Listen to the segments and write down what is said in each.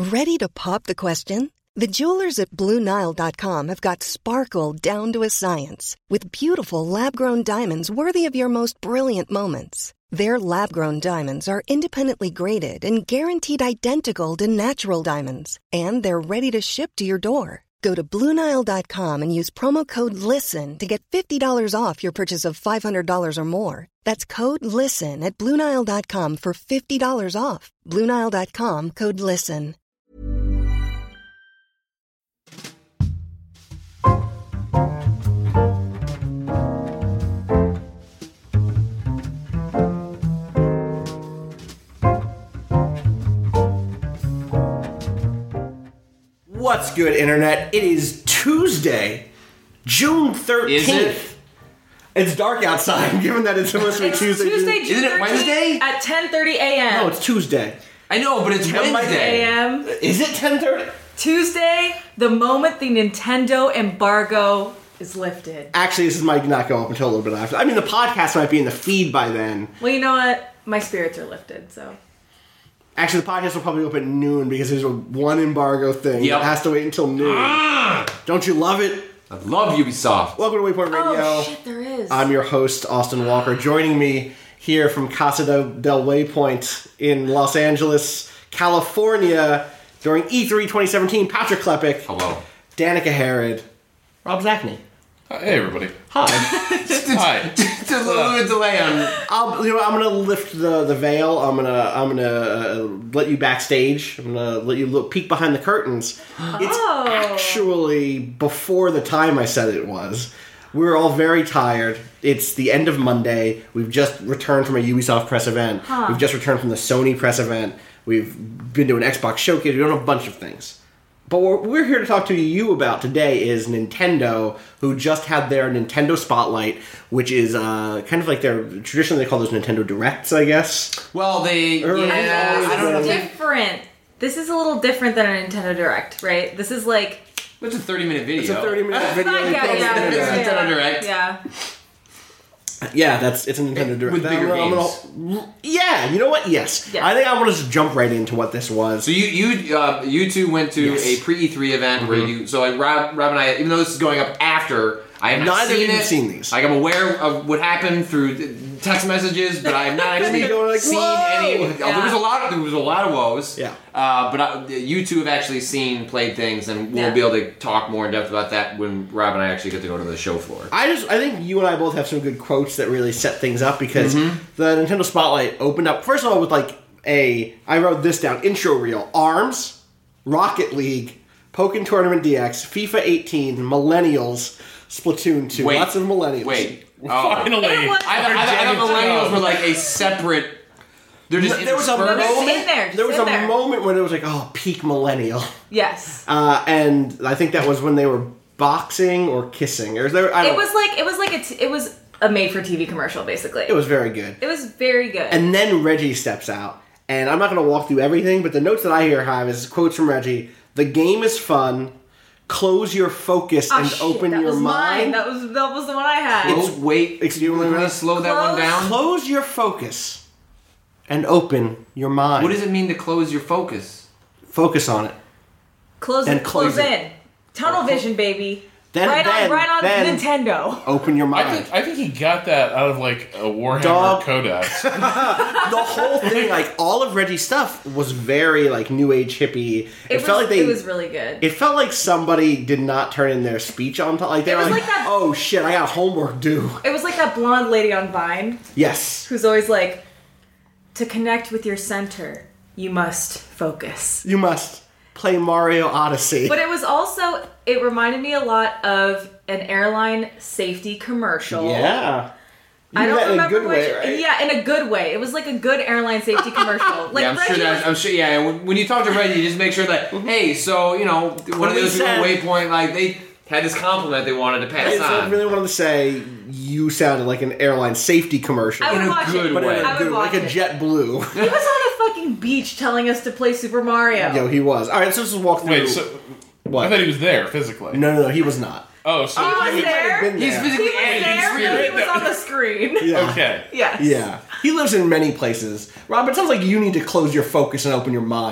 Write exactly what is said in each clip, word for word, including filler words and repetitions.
Ready to pop the question? The jewelers at Blue Nile dot com have got sparkle down to a science with beautiful lab-grown diamonds worthy of your most brilliant moments. Their lab-grown diamonds are independently graded and guaranteed identical to natural diamonds, and they're ready to ship to your door. Go to Blue Nile dot com and use promo code LISTEN to get fifty dollars off your purchase of five hundred dollars or more. That's code LISTEN at Blue Nile dot com for fifty dollars off. Blue Nile dot com, code LISTEN. What's good, Internet? It is Tuesday, June thirteenth. Is it? It's dark outside, given that it's supposed to be It's Tuesday. Tuesday, June Isn't it Wednesday? At ten thirty a.m. No, it's Tuesday. I know, but it's ten Wednesday. a m Is it ten thirty? Tuesday, the moment the Nintendo embargo is lifted. Actually, this might not go up until a little bit after. I mean, the podcast might be in the feed by then. Well, you know what? My spirits are lifted, so... Actually, the podcast will probably go up at noon because there's a one embargo thing. Yep. It has to wait until noon. Ah! Don't you love it? I love Ubisoft. Welcome to Waypoint Radio. Oh, shit, there is. I'm your host, Austin Walker. Joining me here from Casa del, del Waypoint in Los Angeles, California, during E three twenty seventeen, Patrick Klepek. Hello. Danica Herod. Rob Zachney. Hey, everybody. Hi. Hi. Just a little bit of delay on... I'll, you know, I'm gonna lift the, the veil. I'm gonna I'm gonna uh, let you backstage. I'm gonna let you look peek behind the curtains. It's Oh. actually before the time I said it was. We're all very tired. It's the end of Monday. We've just returned from a Ubisoft press event. Huh. We've just returned from the Sony press event. We've been to an Xbox showcase. We've done a bunch of things. But what we're here to talk to you about today is Nintendo, who just had their Nintendo Spotlight, which is uh, kind of like their... Traditionally, they call those Nintendo Directs, I guess. Well, they... Or- Yeah, I I don't know. It's if they- different. This is a little different than a Nintendo Direct, right? This is like... It's a thirty-minute video. It's a thirty-minute video. yeah, yeah, Nintendo yeah, Direct. Nintendo Direct. Yeah. Yeah, that's it's a Nintendo Direct. With bigger I'm gonna- yeah, you know what? Yes. Yeah. I think I want to just jump right into what this was. So you you uh, you two went to Yes. a pre E three event where you... So like Rob, Rob and I, even though this is going up after... I have not Neither seen of you it. have seen these. Like, I'm aware of what happened through text messages, but I have not actually You're like, seen "Whoa!" any. Yeah. There was a lot. Of, there was a lot of woes. Yeah. Uh, but I, you two have actually seen, played things, and we'll Yeah. be able to talk more in depth about that when Rob and I actually get to go to the show floor. I just I think you and I both have some good quotes that really set things up because Mm-hmm. the Nintendo Spotlight opened up first of all with like a I wrote this down intro reel: ARMS, Rocket League, Pokken Tournament D X, FIFA eighteen, Millennials, Splatoon two. Wait. Lots of Millennials. Wait. Oh. Finally. It was- I, I, I, I thought millennials were like a separate. They're just There was a interspersed. just moment. in there, just there was in a there. moment when it was like, oh, peak millennial, Yes. uh, and I think that was when they were boxing or kissing, or there. I don't, It was like it was like a t- it was a made-for-T V commercial, basically. It was very good. It was very good. And then Reggie steps out. And I'm not going to walk through everything, but the notes that I hear have is quotes from Reggie. The game is fun. Close your focus Oh, and shit, open that your was mind. Mine. That was that was the one I had. Oh, wait. Excuse me, Can we Rob? slow that one Close. down? Close your focus and open your mind. What does it mean to close your focus? Focus on it. close and it, close, close it. in. Tunnel vision, baby. Then- right then- on, right on then- Nintendo. Open your mind. I think I think he got that out of like a Warhammer Dog. Codex. the whole thing, like all of Reggie's stuff, was very like new age hippie. It, It, was, felt like they. it was really good. It felt like somebody did not turn in their speech on time. Like they It were was like, like that- "Oh shit, I got homework due." It was like that blonde lady on Vine Yes, who's always like, to connect with your center, you must focus. you must play Mario Odyssey. But it was also, it reminded me a lot of an airline safety commercial. yeah, you I do don't that in a remember good which. way, right? Yeah, in a good way. It was like a good airline safety commercial. Like yeah, I'm Reggie sure that. was- I'm sure. Yeah, when, when you talk to Reggie, just make sure that hey, so you know, one of we those people said- at Waypoint, like they had this compliment they wanted to pass I on. really wanted to say you sounded like an airline safety commercial, I would in a watch good it. but in way. a I would good, watch like a it. JetBlue. He was on a fucking beach telling us to play Super Mario. Yo, he was. All right, so let's just walk through. Wait, so what? I thought he was there physically. no, no, no, he was not. Oh, so He was he there? Been He's there. physically He was and there, he's and he spirit. was on the screen. Yeah. Okay. Yes. Yeah. He lives in many places. Rob, it sounds like you need to close your focus and open your mind.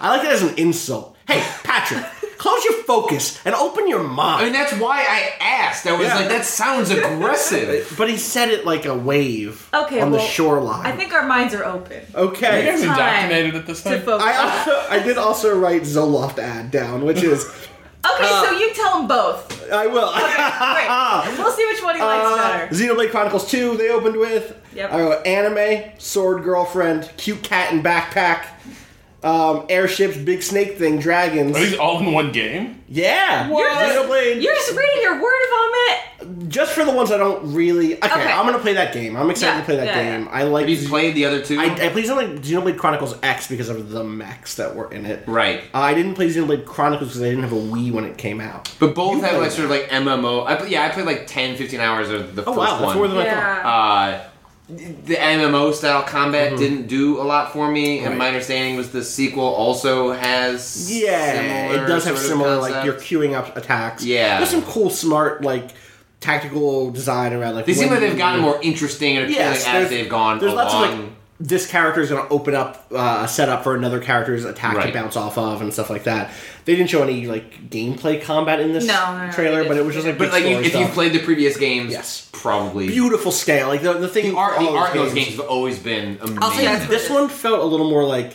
I like it as an insult. Hey, Patrick, close your focus and open your I mind. mean, that's why I asked. I was Yeah. like, that sounds aggressive. But he said it like a wave Okay, on well, the shoreline. I think our minds are open. You Okay. guys Time indoctrinated at this To time? focus. I also I did also write Zoloft ad down, which is okay, uh, so you tell them both. I will. Great. We'll see which one he likes Uh, better. Xenoblade Chronicles two, they opened with. Yep. I wrote anime, sword girlfriend, cute cat and backpack, um, airships, big snake thing, dragons. Are these all in one game? Yeah! You're just, Xenoblade. you're just reading your word vomit. Just for the ones I don't really. Okay, Okay. I'm gonna play that game. I'm excited Yeah, to play that yeah, game. I like. Have you played the other two? I, I played something like Xenoblade Chronicles X because of the mechs that were in it. right. Uh, I didn't play Xenoblade Chronicles because I didn't have a Wii when it came out. But both You have played like sort of that. like M M O. I, pl- yeah, I played like ten, fifteen hours of the Oh first wow, that's one. more than I thought. Yeah. Uh, the M M O style combat Mhm. didn't do a lot for me, and Right. my understanding was the sequel also has Yeah, similar it does have sort of similar, like, concept. you're queuing up attacks. Yeah. There's some cool, smart, like, tactical design around, like... They seem when like they've you- gotten more interesting and appealing Yes, as there's- they've gone There's along. lots of, like, this character is going to open up uh, a setup for another character's attack to Right. bounce off of and stuff like that. They didn't show any, like, gameplay combat in this No, no, no, trailer, they but it was just, like, but big like, you, story if you've stuff. played the previous games, Yes. probably Beautiful scale. Like, the, the thing... the art, for the all art in those those games have always been amazing. I'll say That's this what it one felt a little more like,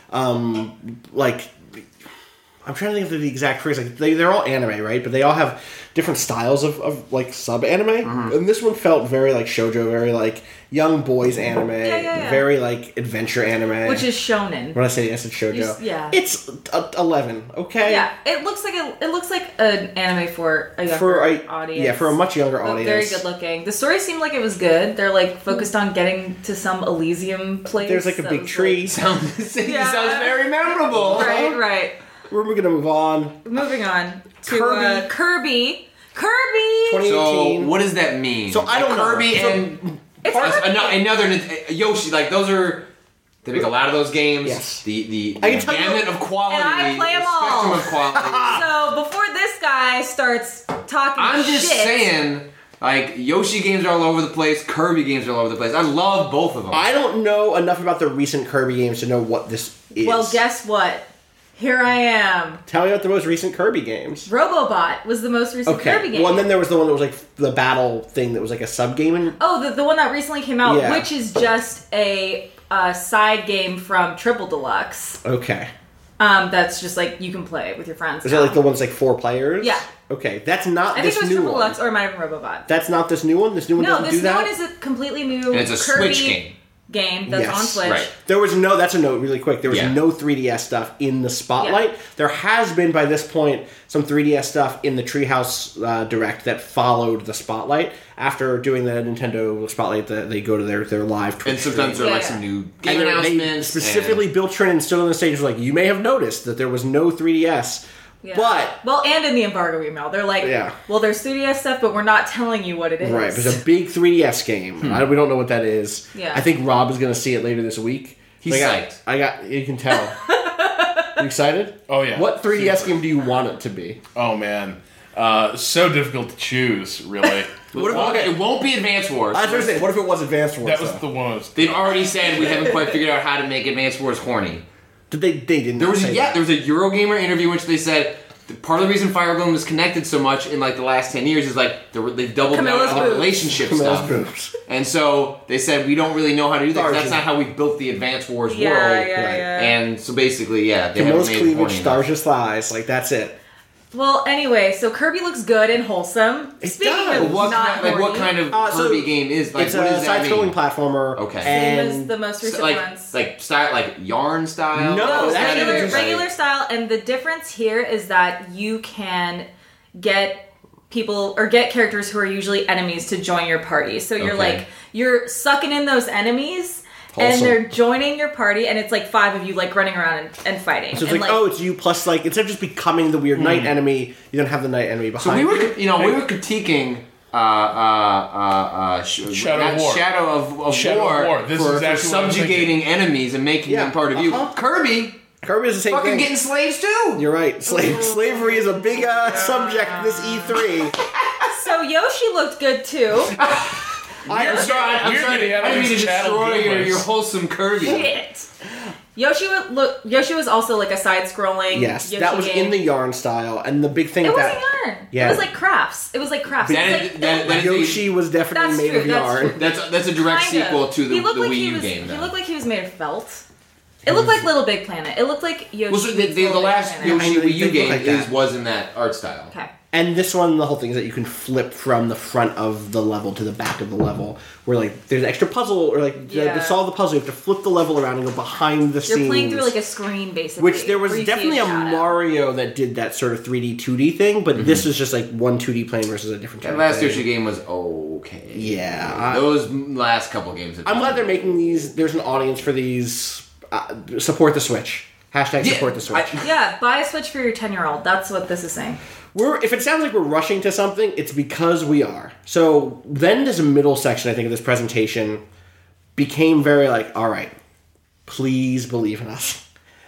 um, like I'm trying to think of the exact phrase. Like they, they're all anime, right? But they all have different styles of, of like sub anime. Mm-hmm. And this one felt very like shoujo, very like young boys anime, Yeah, yeah, yeah. very like adventure anime. Which is shonen. when I say yes, it's shoujo. You s- yeah. It's uh, eleven. Okay. Yeah, it looks like a, it looks like an anime for a younger For a audience. yeah, for a much younger But audience. very good looking. The story seemed like it was good. They're like focused on getting to some Elysium place. There's like a that big was, tree. sounds, Yeah. sounds very memorable. Like, right, right. We're gonna move on. Moving on to Kirby. Uh, Kirby. Kirby. twenty So eighteen. what does that mean? So I don't know. Kirby So- and It's Part- Kirby. ano- another Nint- Yoshi, like those are. They make a lot of those games. Yes. The the, I can the tell you- gamut of quality. And I play the 'em all. spectrum of quality. So before this guy starts talking I'm just shit, saying, like Yoshi games are all over the place. Kirby games are all over the place. I love both of them. I don't know enough about the recent Kirby games to know what this is. Well, guess what? Here I am. Tell me about the most recent Kirby games. Robobot was the most recent Okay. Kirby game. Well, and then there was the one that was like the battle thing that was like a sub game. And Oh, the, the one that recently came out, Yeah. which is just a, uh side game from Triple Deluxe. okay, Um, that's just like you can play with your friends. is now. that like the one's like four players? Yeah. Okay, that's not I think this it was new Triple one. Deluxe, or it might have been Robobot. That's not this new one. This new one No, doesn't this do new that. one is a completely new And it's a Kirby Switch game. game that's Yes, on Switch. right. There was no. That's a note, really quick. There was Yeah. no three D S stuff in the spotlight. Yeah. There has been by this point some three D S stuff in the Treehouse uh, Direct that followed the spotlight. After doing the Nintendo spotlight, the, they go to their their live Twitch and sometimes there are Yeah, like yeah. some new And game they- they announcements. specifically, Bill Trinen still on the stage was like, "You may have noticed that there was no three D S, Yeah. but well, and in the embargo email, they're like, Yeah. well, there's three D S stuff, but we're not telling you what it is. right, there's a big three D S game. I, we don't know what that is. Yeah. I think Rob is going to see it later this week. He's I got, psyched. I got. You can tell. You excited? Oh, yeah. What three D S game do you want it to be? Oh man, uh, so difficult to choose. Really, What if, Okay. It won't be Advance Wars. I was going to say, what if it was Advanced Wars? that was though? the one. I was, They've already said we haven't quite figured out how to make Advance Wars horny. Did they? They didn't. There was a, say yeah, that. there was a Eurogamer interview in which they said that part of the reason Fire Emblem is connected so much in like the last ten years is like the, they've doubled Camilla's down on the boobs. relationship Camilla's stuff. boobs. And so they said we don't really know how to do that. 'cause That's Starship. not how we built the Advance Wars Yeah, world. yeah, right. yeah. And so basically, yeah, they Camilla's haven't made it horny cleavage, enough. stars just thighs. Like that's it. Well, anyway, so Kirby looks good and wholesome. It Speaking does. of What not kind, like what horny, kind of Uh, so Kirby game is like? it's What a does that side-scrolling mean? platformer. Okay. same And as the most recent So, like, ones. like style, like yarn style. No, No, that's Is that regular, it? interesting. regular style, and the difference here is that you can get people or get characters who are usually enemies to join your party. So you're Okay. like you're sucking in those enemies, Wholesome. and they're joining your party, and it's like five of you like running around and, and fighting. So it's and like, oh, it's you plus like instead of just becoming the weird knight enemy, you don't have the knight enemy Hmm. So behind we were, you. you know, we were critiquing uh, uh, uh, uh, sh- Shadow not of War. Shadow of, of Shadow War, of War. This for, is exactly for what I'm subjugating enemies and making Yeah, them part of you. uh-huh. Kirby, Kirby is the same fucking thing. getting slaves too. You're right. Slave slavery is a big uh, subject this E three. so Yoshi looked good too. I'm sorry, I'm Weirdly, sorry. they had I all didn't mean to these chattel destroy your, gamers. your wholesome Kirby. Shit. Yoshi would look. Yoshi was also like a side-scrolling. Yes, Yoshi that was game. in the yarn style, and the big thing It with wasn't that, yarn. Yeah. It was like crafts. It was like crafts. That It was is- like- that- it that was is a- Yoshi was definitely That's made true, of that's yarn. true. That's that's a direct Kind of. sequel to the, he looked the like Wii he U was, game. He though. looked like he was made of felt. It looked like Little Big Planet. It looked like Yoshi. well, so the, meets the, the Little Big last Planet. Yoshi I know, Wii they U look game like is that. was in that art style. Okay. And this one, the whole thing is that you can flip from the front of the level to the back of the level, where like there's an extra puzzle, or like to- Yeah. to solve the puzzle, you have to flip the level around and go behind the You're scenes. playing through like a screen, basically. Which there was where you see definitely a shadow. Mario that did that sort of three D, two D thing, but this is just like one two D plane versus a different. That type last of thing. Yoshi game was okay. Yeah, I- those last couple games. Have I'm been- glad they're making these. There's an audience for these. Uh, support the Switch. Hashtag Yeah, support the Switch. I- Yeah, buy a Switch for your ten-year-old. That's what this is saying. We're if it sounds like we're rushing to something, it's because we are. So then this middle section, I think, of this presentation became very like, all right, please believe in us.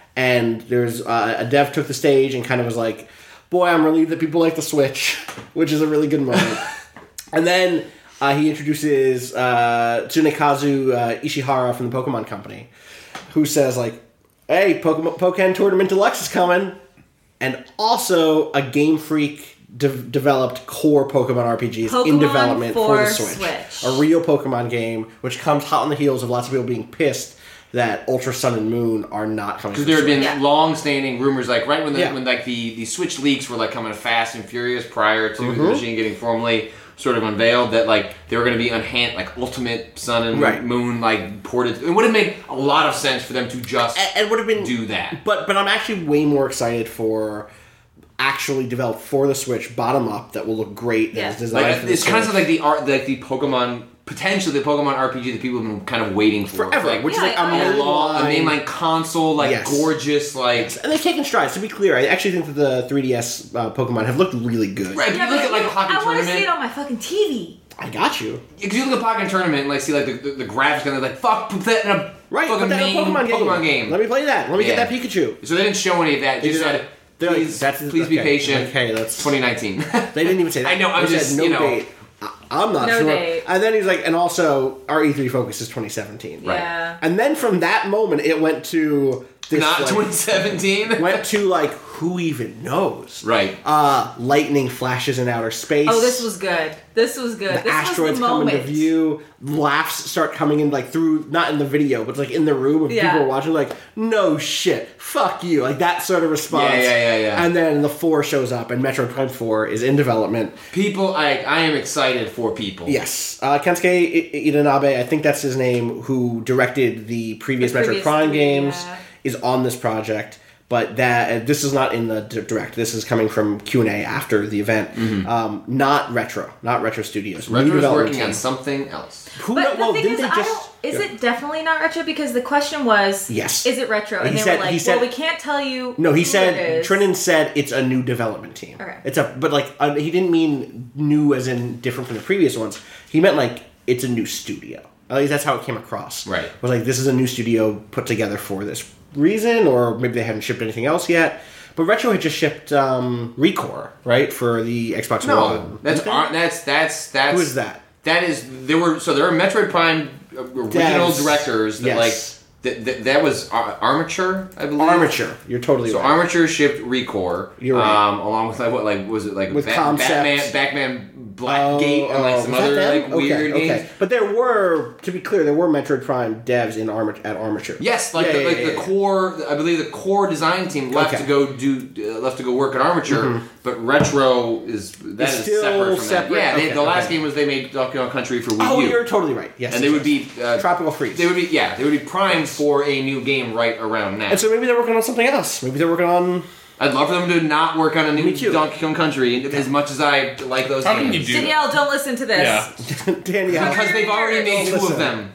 And there's uh, a dev took the stage and kind of was like, boy, I'm relieved that people like the Switch, which is a really good moment. And then uh, he introduces uh, Tsunekazu uh, Ishihara from the Pokemon Company, who says like, hey, Pokemon Pokken Tournament Deluxe is coming. And also a Game Freak de- developed core Pokemon R P Gs in Pokemon development for, for the Switch. Switch. A real Pokemon game, which comes hot on the heels of lots of people being pissed that Ultra Sun and Moon are not coming. Because to there had Switch. been Yeah. long-standing rumors, like right when the Yeah. when like the, the Switch leaks were like coming fast and furious prior to Mm-hmm. the machine getting formally sort of unveiled, that like they were going to be unhand like Ultimate Sun and Right. Moon like ported. It would have made a lot of sense for them to just And it would have been do that. But but I'm actually way more excited for actually developed for the Switch, bottom up, that will look great. Yeah. That is designed Like for the it's kind of Switch. like the art, like the Pokemon potentially the Pokemon R P G that people have been kind of waiting for forever, like, which Yeah, is like a I- a long, a mainline- mainline console, like Yes. gorgeous, like. And they've taken strides. To be clear, I actually think that the three D S uh, Pokemon have looked really good. Right, but Yeah, you look but at like you- Pocket I want to Tournament. see it on my fucking T V. I got you. Because you look at Pocket Tournament and like see like the, the, the graphics and they're like, fuck, put that in a Right, fucking put that in main a Pokemon game. Pokemon game. Let me play that. Let me Yeah. get that Pikachu. So they didn't show any of that. Just They said, did not- they're like, please, that's- please be okay, patient. okay, that's- twenty nineteen. They didn't even say that. I know, I'm They just, said no you know. date. I- I'm not No sure. date. And then he's like, and also our E three focus is twenty seventeen. Right. Yeah. And then from that moment, it went to this, Not like, twenty seventeen. went to like who even knows? Right. Uh, lightning flashes in outer space. Oh, this was good. This was good. The this asteroids was the come moment. into view. Laughs start coming in like through, not in the video, but like in the room of Yeah. people watching. Like, no shit, fuck you, like that sort of response. Yeah, yeah, yeah, yeah. And then the four shows up, and Metroid Prime Four is in development. People, I I am excited for people. Yes, uh, Kensuke I- Itanabe, I think that's his name, who directed the previous The Metroid previous Prime three, games, yeah. is on this project. But that uh, this is not in the d- direct. This is coming from Q and A after the event. Um, not Retro, not Retro Studios. New Retro's development working team. on something else. Who But kno- the well, thing didn't is, they I just? don't. Is yeah. it definitely not retro? Because the question was, Yes. is it retro? And He they said- were like, he said- well, we can't tell you. No, he who said it is. Trinan said it's a new development team. Okay. It's a but like uh, he didn't mean new as in different from the previous ones. He meant like it's a new studio. At least that's how it came across. Right. It was like this is a new studio put together for this reason, or maybe they haven't shipped anything else yet. But Retro had just shipped um, Recore, right, for the Xbox No, One. that's Okay. ar- that's that's that's. Who is that? That is there were so there are Metroid Prime uh, original Devs. directors that Yes. like that, that that was Ar- Armature, I believe. Armature. You're totally So right. Armature shipped Recore. You're right. Um, along with like what like was it like With Bat- Concept. Batman, Batman Blackgate, and like Oh, some was that other them? like weird okay, games. okay. But there were, to be clear, there were Metroid Prime devs in Arma- at Armature. Yes, like Yeah, the, yeah, like yeah, the yeah. core. I believe the core design team left Okay. to go do uh, left to go work at Armature, but Retro is that It's is still separate from separate? that. Yeah, they, Okay, the last okay. game was they made Donkey Kong Country for Wii Oh, U. you're totally right. Yes, and they yes, would yes. be uh, Tropical Freeze. They would be yeah, they would be primed for a new game right around now. And so maybe they're working on something else. Maybe they're working on. I'd love for them to not work on a Me new too. Donkey Kong Country as much as I like those How can games. you do Danielle, don't listen to this. Yeah. Danielle. Because they've already made two Listen. of them.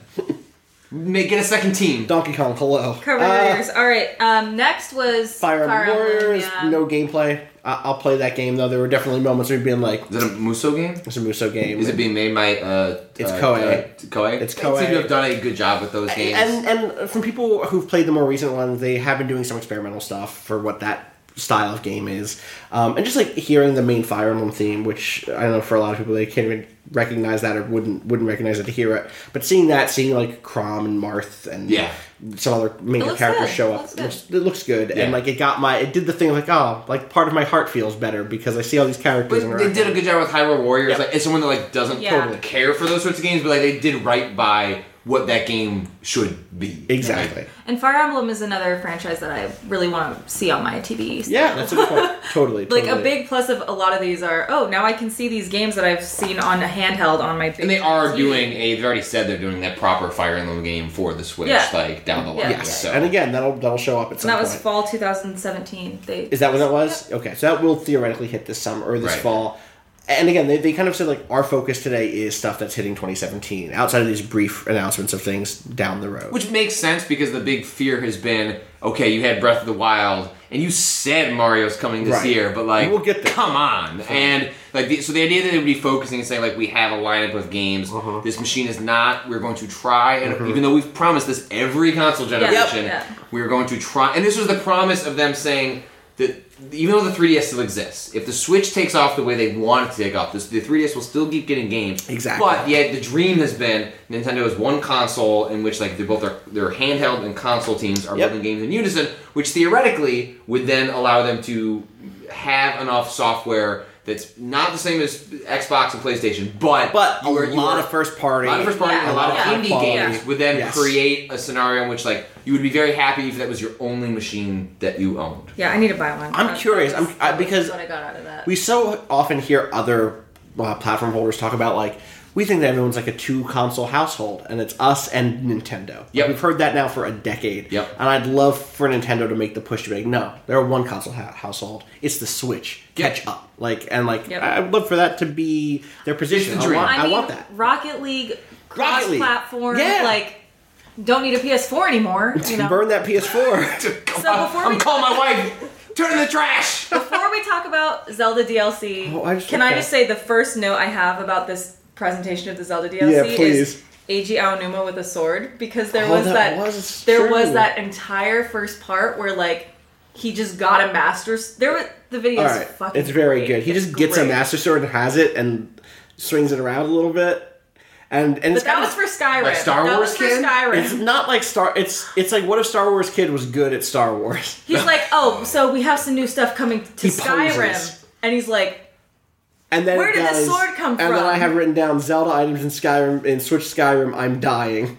Make get a second team. Donkey Kong, hello. Cover Uh, your ears. All right. Um, next was Fire Emblem Warriors, yeah. no gameplay. I- I'll play that game though. There were definitely moments where you'd being like, Is it a Muso game? "It's a Muso game." Is it being made by uh? It's uh, Koei. Uh, Koei. It's They seem Koei. to have done a good job with those games. and and from people who've played the more recent ones, they have been doing some experimental stuff for what that style of game is. Um, and just like hearing the main Fire Emblem theme, which I don't know for a lot of people they can't even recognize that or wouldn't wouldn't recognize it to hear it. But seeing that, seeing like Chrom and Marth and Yeah. some other major looks characters good. show It up, looks it good. looks, it looks good. Yeah. And like it got my it did the thing of like oh like part of my heart feels better because I see all these characters. But they interact. did a good job with Hyrule Warriors. Yep. Like, as someone that like doesn't Yeah. totally care for those sorts of games, but like they did right by what that game should be. Exactly. And Fire Emblem is another franchise that I really want to see on my T V. Yeah, that's a good point. Totally. Like totally. a big plus of a lot of these are, oh, now I can see these games that I've seen on a handheld on my big And they are T V. doing a. They've already said they're doing that proper Fire Emblem game for the Switch, Yeah. like down the line. Yeah. Yes, So. and again that'll that'll show up at And some that was point. fall two thousand seventeen. They Is that when that was? Okay, so that will theoretically hit this summer or this Right. fall. And again, they, they kind of said like our focus today is stuff that's hitting twenty seventeen. Outside of these brief announcements of things down the road. Which makes sense because the big fear has been, okay, you had Breath of the Wild, and you said Mario's coming this Right. year, but like, We'll get there. come on. And like, the, so the idea that they would be focusing and saying like, we have a lineup of games. Uh-huh. This machine is not. We're going to try, and Mm-hmm. even though we've promised this every console generation, Yep. Yeah. we're going to try. And this was the promise of them saying that even though the three D S still exists, if the Switch takes off the way they want it to take off, this, the three D S will still keep getting games. Exactly. But yet the dream has been Nintendo has one console in which like they both their their handheld and console teams are Yep. building games in unison, which theoretically would then allow them to have enough software that's not the same as Xbox and PlayStation, but but a you are- you lot are- of first party. a lot of first party Yeah. and a lot of Yeah. indie Quality. games would then Yes. create a scenario in which like you would be very happy if that was your only machine that you owned. Yeah, I need to buy one. I'm That- curious, that was- I'm- I- that was because what I got out of that. We so often hear other uh, platform holders talk about like we think that everyone's like a two console household and it's us and Nintendo. Like, Yep. we've heard that now for a decade. Yep. And I'd love for Nintendo to make the push to be like, no, they're a one console ha- household. It's the Switch. Yep. Catch up. Like and like Yep. I would love for that to be their position. the I dream. want, I, I mean, want that. Rocket League, Rocket League. cross-platform, Yeah. like, don't need a P S four anymore. You know? Burn that P S four. So before I'm we calling my wife. Turn in the trash. Before we talk about Zelda D L C, Oh, I just- can I okay. just say the first note I have about this presentation of the Zelda D L C Yeah, is please. Eiji Aonuma with a sword, because there Oh, was that that, was there true. was that entire first part where like he just got a master. s- There was the video All is right. fucking. It's very great. good. He It's just gets a great. Master Sword and has it and swings it around a little bit. And and it's But that kind was of for Skyrim. Like Star that Wars was for Kid? Skyrim. It's not like Star. It's it's like what if Star Wars Kid was good at Star Wars? He's like, oh, so we have some new stuff coming to He Skyrim, poses. and he's like, And then Where it did this does- sword come And then from? I have written down Zelda items in Skyrim in Switch Skyrim. I'm dying.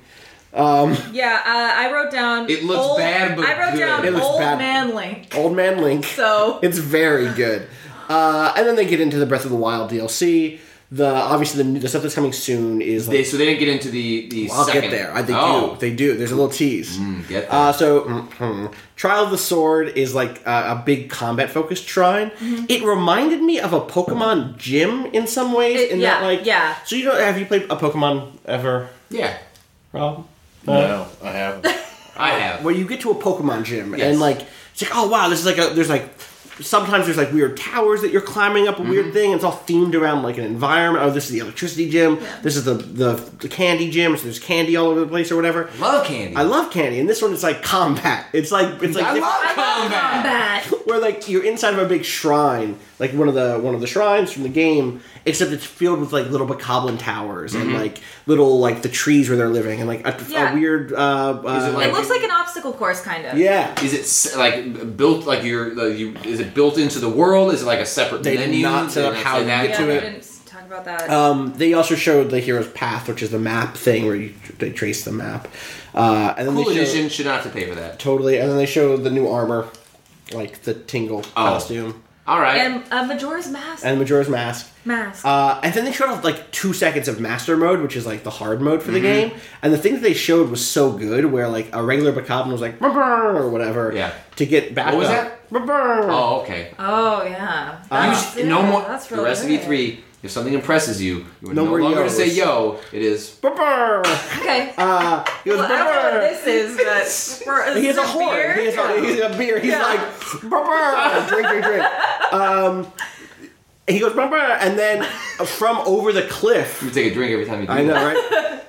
yeah, uh, I wrote down. It looks old, bad, but I wrote good. down It looks old bad. man Link. Old Man Link. So It's very good. Uh, and then they get into the Breath of the Wild D L C. The obviously the, the stuff that's coming soon is like, They, so they didn't get into the the I'll second. get there. I, they oh. do. They do. There's a little tease. Mm, get that. Uh, so, mhm. Trial of the Sword is like a, a big combat focused shrine. It reminded me of a Pokemon gym in some ways. It- in yeah, that, like, yeah. So you know, have you played a Pokemon ever, yeah, Rob? No, I haven't. I have. Where you get to a Pokemon gym Yes. and like it's like, oh wow, this is like a there's like. Sometimes there's like weird towers that you're climbing up a Mm-hmm. weird thing. It's all themed around like an environment. Oh, this is the electricity gym. This is the, the the candy gym. So there's candy all over the place or whatever. Love candy. I love candy, and this one is like combat. It's like it's like I different- love I love combat. combat. where like you're inside of a big shrine, like one of the one of the shrines from the game, except it's filled with like little bokoblin towers and like little like the trees where they're living and like a, Yeah. a weird. Uh, uh, Is it like- It looks like an obstacle course, kind of. yeah. Is it s- like built like you're like you? Is it built into the world? Is it like a separate They did menu? not set Did up they how say you that? get Yeah, to they it. didn't talk about that. Um, they also showed the hero's path, which is the map thing where you they trace the map, uh, and then Cool they show, edition should not have to pay for that. totally, and then they show the new armor, like the Tingle Oh. costume All right. and uh, Majora's Mask. and Majora's Mask. Mask. Uh, and then they showed off like two seconds of Master Mode, which is like the hard mode for the Mm-hmm. game. And the thing that they showed was so good, where like a regular Bokoblin was like "Brr-brr," or whatever, Yeah. to get back What was up. that? "Brr-brr." oh, okay. oh yeah. You That's, should- no yeah, more. That's The really rest of good. E three, if something impresses you, you are No no, more longer to yos. say yo. It is. "Brr-brr." Okay. Uh, he goes, well, I don't know what "Brr-brr." this is, but for, is He has this a horn. beer? He has a, he's a beer. He's Yeah. like, "Brr-brr." drink, drink, drink. Um, and he goes, "Brr-brr," and then from over the cliff. You take a drink every time you do I know, that. right?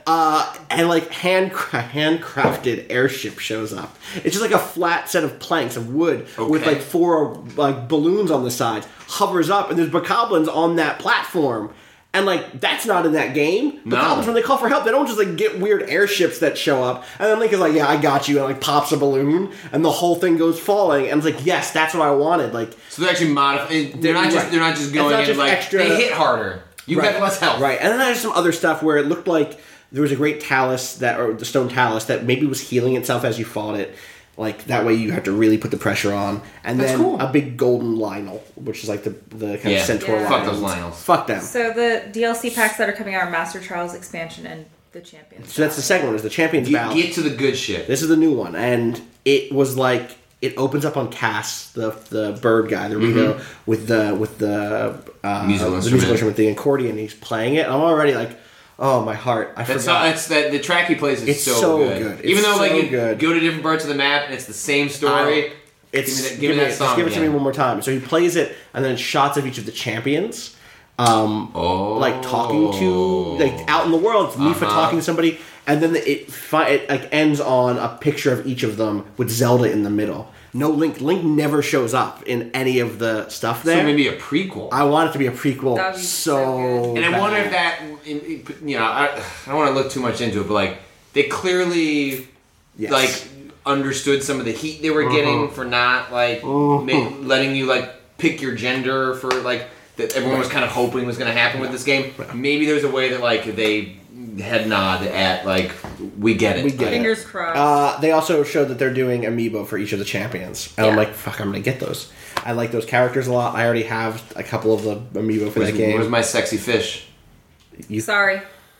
Uh, and like hand handcrafted airship shows up. It's just like a flat set of planks of wood Okay. with like four like balloons on the sides. Hovers up, and there's bokoblins on that platform. And like that's not in that game. No. Bokoblins, when they call for help, they don't just like get weird airships that show up. And then Link is like, "Yeah, I got you," and like pops a balloon, and the whole thing goes falling. And it's like, yes, that's what I wanted. Like, So they're actually modifying. They're not just. Right. They're not just It's going not in just like extra- they hit harder. You right, have less health. right? And then there's some other stuff where it looked like there was a great talus that, or the stone talus that maybe was healing itself as you fought it. Like that way, you have to really put the pressure on. And That's then cool. a big golden Lionel, which is like the the kind Yeah. of centaur. Yeah. Fuck lions. those Lionels. Fuck them. So the D L C packs that are coming out are Master Trials expansion and the Champions. So that's the second one. Is the Champions Get, Battle. get to the good shit. This is the new one, and it was like it opens up on Cass, the the bird guy, the Rito, with the with the uh, Musical the instrument. musical instrument, the accordion. He's playing it. And I'm already like, oh my heart! I That's forgot. not, that's that the track he plays is It's so, so good. good. Even It's though like so you good. go to different parts of the map and it's the same story. It's Give me that- give give me me that just song give it to me again. one more time. So he plays it, and then shots of each of the champions, um, Oh. like talking to like out in the world. It's Mifa Uh-huh. talking to somebody, and then it fi- it like ends on a picture of each of them with Zelda in the middle. No Link. Link never shows up in any of the stuff there. So maybe a prequel. I want it to be a prequel. That would be so, so good. And I wonder bad. if that, in- in- you know, I, I don't want to look too much into it, but like they clearly Yes. like understood some of the heat they were getting for not like ma- letting you like pick your gender for like that everyone was kind of hoping was going to happen with this game. Maybe there's a way that like they head nod at like we get it. We get it. Fingers crossed. Uh, they also showed that they're doing amiibo for each of the champions, and I'm Yeah. like, "Fuck, I'm gonna get those." I like those characters a lot. I already have a couple of the amiibo for Where's, that game. where's my sexy fish? You, Sorry.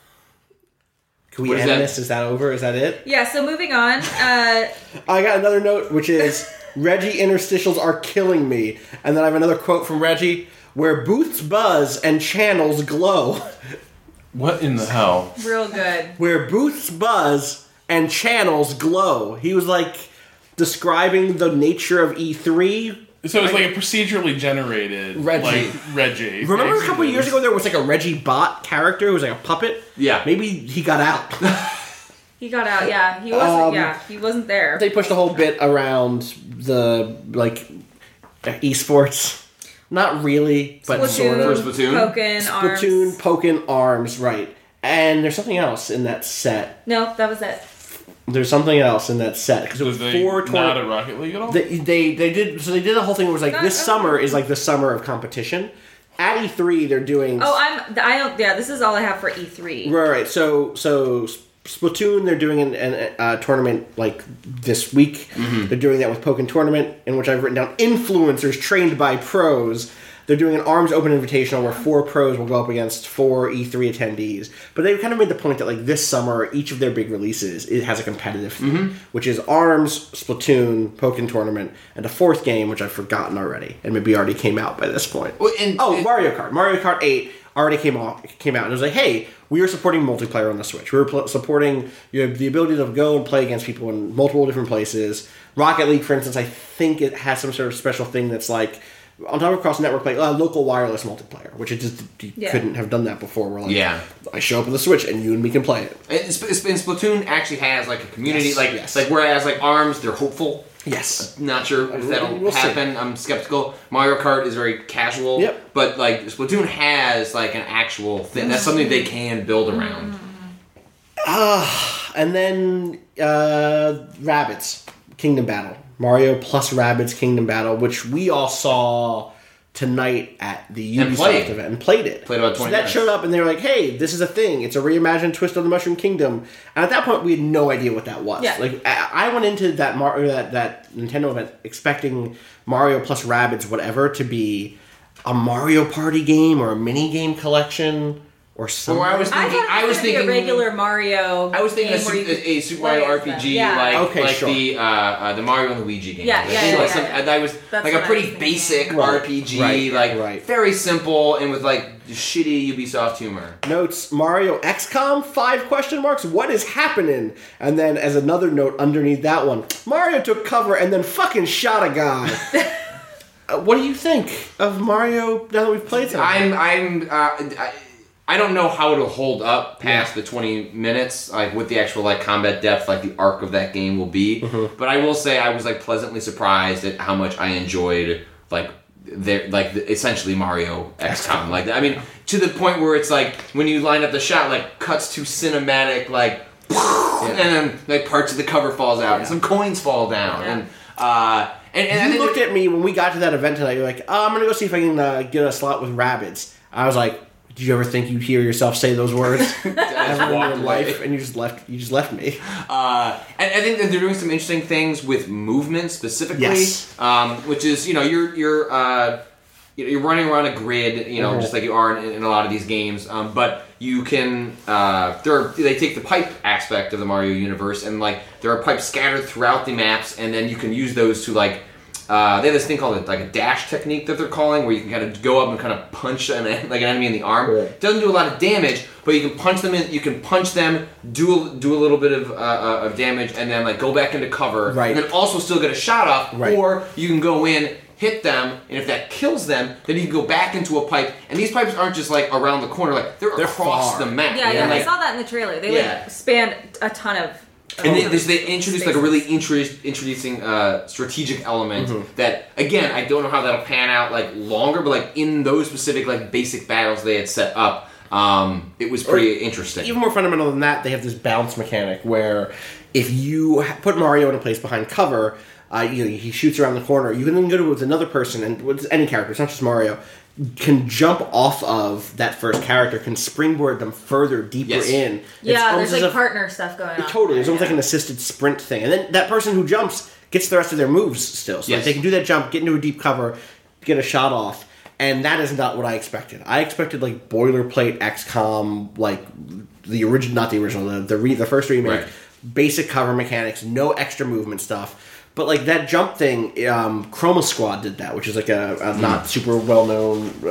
can we where's end that? this? Is that over? Is that it? Yeah, so moving on. Uh, I got another note, which is Reggie interstitials are killing me, and then I have another quote from Reggie where booths buzz and channels glow. What in the hell? real good. Where booths buzz and channels glow. He was like describing the nature of E three. So it's like a procedurally generated Reggie. like Reggie. Remember a couple basically. years ago there was like a Reggie bot character who was like a puppet? Yeah. Maybe he got out. He got out. Yeah, he wasn't. Um, yeah, he wasn't there. They pushed a whole bit around the like esports. Not really, but Splatoon, sort of. For Splatoon? Pokken, Arms. Splatoon, Pokken, Arms, right. And there's something else in that set. No, that was it. There's something else in that set because it was Was they four not tournaments. at Rocket League at all? They, they they did so they did a whole thing where it was like Not- this uh, summer is like the summer of competition. At E three they're doing Oh, I'm. I don't. Yeah, this is all I have for E three. right, right. So so Splatoon they're doing an, an uh, tournament like this week. Mm-hmm. They're doing that with Pokken Tournament in which I've written down influencers trained by pros. They're doing an Arms Open Invitational where four pros will go up against four E three attendees. But they've kind of made the point that like this summer, each of their big releases it has a competitive theme, Mm-hmm. which is Arms, Splatoon, Pokken Tournament, and a fourth game which I've forgotten already, and maybe already came out by this point. Well, and- oh, and- Mario Kart, Mario Kart eight already came off, came out, and it was like, hey, we are supporting multiplayer on the Switch. We were pl- supporting you know, the ability to go and play against people in multiple different places. Rocket League, for instance, I think it has some sort of special thing that's like. On top of cross network play, uh, local wireless multiplayer, which it just you Yeah. couldn't have done that before. Where like, Yeah. I show up on the Switch and you and me can play it. And Sp- Sp- and Splatoon actually has like a community, Yes, like yes. like whereas like Arms, they're hopeful. Yes, Not sure if that'll We'll see. happen. I'm skeptical. Mario Kart is very casual. Yep. But like Splatoon has like an actual thing. That's something they can build around. and then uh, Rabbids Kingdom Battle, Mario plus Rabbids Kingdom Battle, which we all saw tonight at the And Ubisoft played. event and played it. Played about so twenty that minutes. showed up and they were like, "Hey, this is a thing. It's a reimagined twist on the Mushroom Kingdom." And at that point, we had no idea what that was. Yeah. Like I, I went into that Mar- or that that Nintendo event expecting Mario plus Rabbids whatever to be a Mario Party game or a mini game collection or something. Or I was I thinking, thought it was, I was gonna thinking, be a regular Mario. I was thinking a, game where Su- you could a, a Super play Mario as R P them. G Yeah. like Okay, like sure. the uh, uh, the Mario and Luigi game. Yeah, Like, yeah, you know, yeah, some- yeah, yeah. That was That's like a what I pretty was thinking. basic Right, R P G, right, like right. very simple and with like shitty Ubisoft humor. Notes Mario X COM five question marks what is happening, and then as another note underneath that one, Mario took cover and then fucking shot a guy. uh, what do you think of Mario now that we've played some? I'm I'm uh, I, I don't know how it'll hold up past yeah. the twenty minutes, like with the actual like combat depth, like the arc of that game will be. Mm-hmm. But I will say I was like pleasantly surprised at how much I enjoyed like their like the, essentially Mario X COM. Like I mean, to the point where it's like when you line up the shot, like cuts to cinematic, like yeah. and then like parts of the cover falls out, yeah. and some coins fall down, yeah. and uh, and, and you looked at me when we got to that event tonight. You're like, oh, I'm gonna go see if I can uh, get a slot with Rabbids. I was like, did you ever think you'd hear yourself say those words ever in your life? And you just left. You just left me. Uh, and I think that they're doing some interesting things with movement specifically, yes. um, which is you know you're you're uh, you're running around a grid, you know, mm-hmm. just like you are in, in a lot of these games. Um, but you can uh, there are, they take the pipe aspect of the Mario universe, and like there are pipes scattered throughout the maps, and then you can use those to like. Uh, they have this thing called a, like a dash technique that they're calling, where you can kind of go up and kind of punch an, like an enemy in the arm. Right. It doesn't do a lot of damage, but you can punch them in. You can punch them, do a, do a little bit of, uh, of damage, and then like go back into cover, right. and then also still get a shot off. Right. Or you can go in, hit them, and if that kills them, then you can go back into a pipe. And these pipes aren't just like around the corner; like they're, they're across far. the map. Yeah, yeah. Like, I saw that in the trailer. They yeah. like span a ton of. And they, they introduced like a really introduce, introducing uh, strategic element mm-hmm. that, again, I don't know how that'll pan out like longer, but like in those specific like basic battles they had set up, um, it was pretty or, interesting. Even more fundamental than that, they have this bounce mechanic where if you put Mario in a place behind cover, uh, you know, he shoots around the corner, you can then go to with another person, and with any character, it's not just Mario, can jump off of that first character, can springboard them further, deeper yes. in. Yeah, it's there's like a, partner stuff going on. Totally. It's there, almost yeah. like an assisted sprint thing. And then that person who jumps gets the rest of their moves still. So yes. like they can do that jump, get into a deep cover, get a shot off. And that is not what I expected. I expected like boilerplate X COM, like the original, not the original, the the, re, the first remake, right. basic cover mechanics, no extra movement stuff. But like that jump thing, um, Chroma Squad did that, which is like a, a mm. not super well known.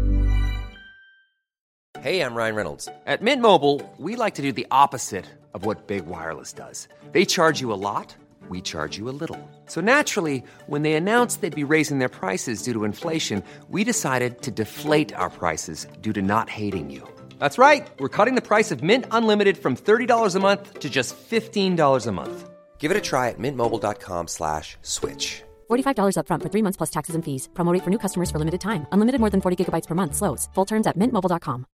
Hey, I'm Ryan Reynolds. At Mint Mobile, we like to do the opposite of what Big Wireless does. They charge you a lot, we charge you a little. So naturally, when they announced they'd be raising their prices due to inflation, we decided to deflate our prices due to not hating you. That's right. We're cutting the price of Mint Unlimited from thirty dollars a month to just fifteen dollars a month. Give it a try at mintmobile.com slash switch. forty-five dollars up front for three months plus taxes and fees. Promo rate for new customers for limited time. Unlimited more than forty gigabytes per month. Slows full terms at mint mobile dot com.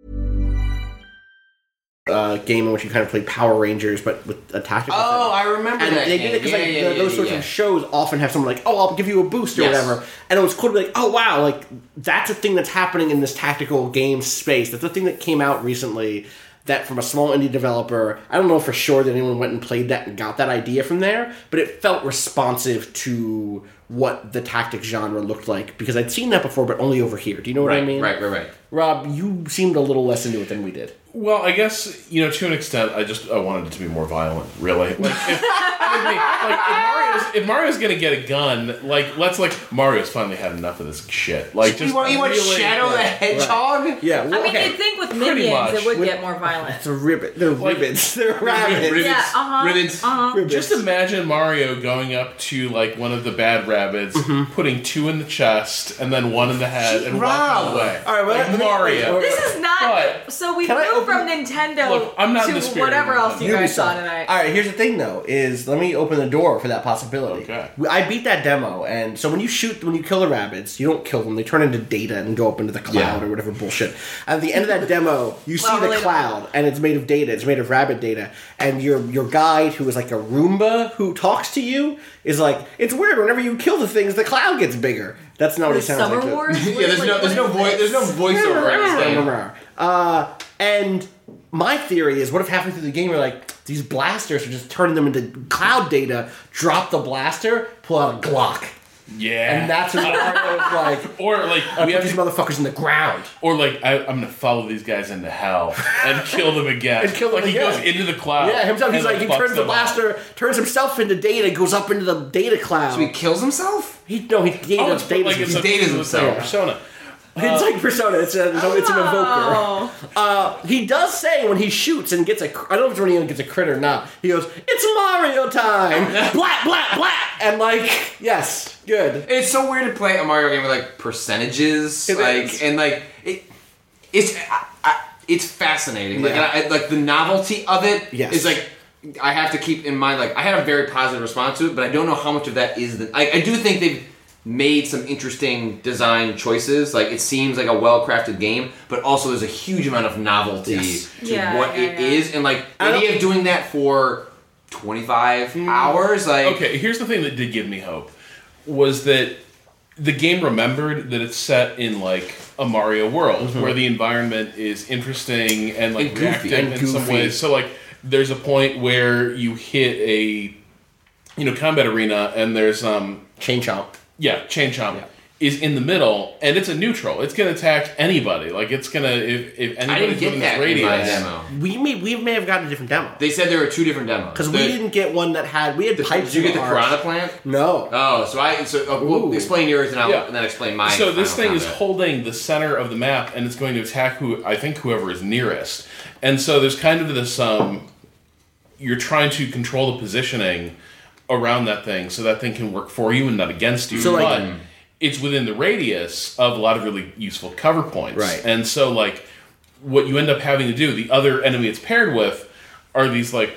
Uh, game in which you kind of played Power Rangers, but with a tactical. Oh, thing. I remember and that. they game. did it because yeah, like yeah, the, yeah, those yeah, sorts yeah. of shows often have someone like, "Oh, I'll give you a boost" or yes. whatever, and it was cool to be like, "Oh, wow!" Like that's a thing that's happening in this tactical game space. That's a thing that came out recently. That from a small indie developer, I don't know for sure that anyone went and played that and got that idea from there, but it felt responsive to what the tactics genre looked like, because I'd seen that before, but only over here. Do you know what right, I mean? Right, right, right. Rob, you seemed a little less into it than we did. Well, I guess, you know, to an extent, I just I wanted it to be more violent, really. Like, if, like, if Mario's, if Mario's gonna get a gun, like, let's, like, Mario's finally had enough of this shit. Like, just you want, you want really, Shadow the Hedgehog? Right. Yeah, well, I mean, okay. you'd think with Pretty minions much. it would With- get more violent. It's a ribbit. They're Like- ribbons. They're rabbits. Ribbons. Yeah, uh-huh. Ribbons. Uh-huh. Just imagine Mario going up to, like, one of the bad rabbits, Mm-hmm. putting two in the chest, and then one in the head, and Rob. walking away. All right, well, like let me- Mario. wait, This is not. But- so we Can I moved open- from Nintendo Look, I'm not in to the spirit whatever of else you guys saw Ubisoft. tonight. All right, here's the thing, though, is let me open the door for that possibility. Okay. I beat that demo, and so when you shoot, when you kill the rabbits, you don't kill them. They turn into data and go up into the cloud Yeah. or whatever bullshit. At the end of that demo, you see Well, the relatable. cloud, and it's made of data. It's made of rabbit data. And your your guide, who is like a Roomba who talks to you, is like, it's weird. Whenever you kill the things, the cloud gets bigger. That's not what The he sounds Summer like. Wars? Yeah, there's Like, no, there's no what voice, is there's no this? voiceover in this game. Uh, and my theory is, what if halfway through the game you're like, these blasters are just turning them into cloud data, drop the blaster, pull out a Glock. Yeah. And that's what Mario's like, Or, like, I we put have these to, motherfuckers in the ground. or, like, I, I'm gonna follow these guys into hell and kill them again. And kill them like, he again. goes into the cloud. Yeah, himself, he's and, like, he fucks turns the them up. blaster, turns himself into data, goes up into the data cloud. So he kills himself? he, no, he data, Oh, it's data, like it's a, Data's it's a himself. persona. it's like Persona, it's, a, it's, a, it's an evoker. Oh. Uh, he does say when he shoots and gets a, I don't know if it's when he gets a crit or not, he goes, "It's Mario time!" Blat, blat, blat! And like, yes, good. It's so weird to play a Mario game with like percentages, It like is. and like it. it's I, I, it's fascinating. Like Yeah. I, like the novelty of it Yes. is like I have to keep in mind. Like I had a very positive response to it, but I don't know how much of that is the. I, I do think they've made some interesting design choices. Like it seems like a well-crafted game, but also there's a huge amount of novelty Yes. to Yeah, what yeah, it yeah. is, and like the I don't- idea of doing that for twenty-five hours. Like Okay, here's the thing that did give me hope was that the game remembered that it's set in like a Mario world where the environment is interesting and like And goofy. reactive And in some goofy. ways. So like there's a point where you hit a you know combat arena and there's um Chain Chomp. yeah chain chomp Yeah. is in the middle and it's a neutral. It's gonna attack anybody. Like it's gonna if if I anybody's didn't get within that this in my radius. demo. We may we may have gotten a different demo They said there were two different demos. because we The- didn't get one that had we had the- pipes. Did you in get the ours. Piranha Plant? No. Oh, so I so uh, we'll Ooh. explain yours and I'll Yeah. and then explain mine. So this thing Final is Combat. holding the center of the map, and it's going to attack who I think whoever is nearest. And so there's kind of this um, you're trying to control the positioning around that thing, so that thing can work for you and not against you. So, like- but it's within the radius of a lot of really useful cover points. Right. And so like what you end up having to do, the other enemy it's paired with are these like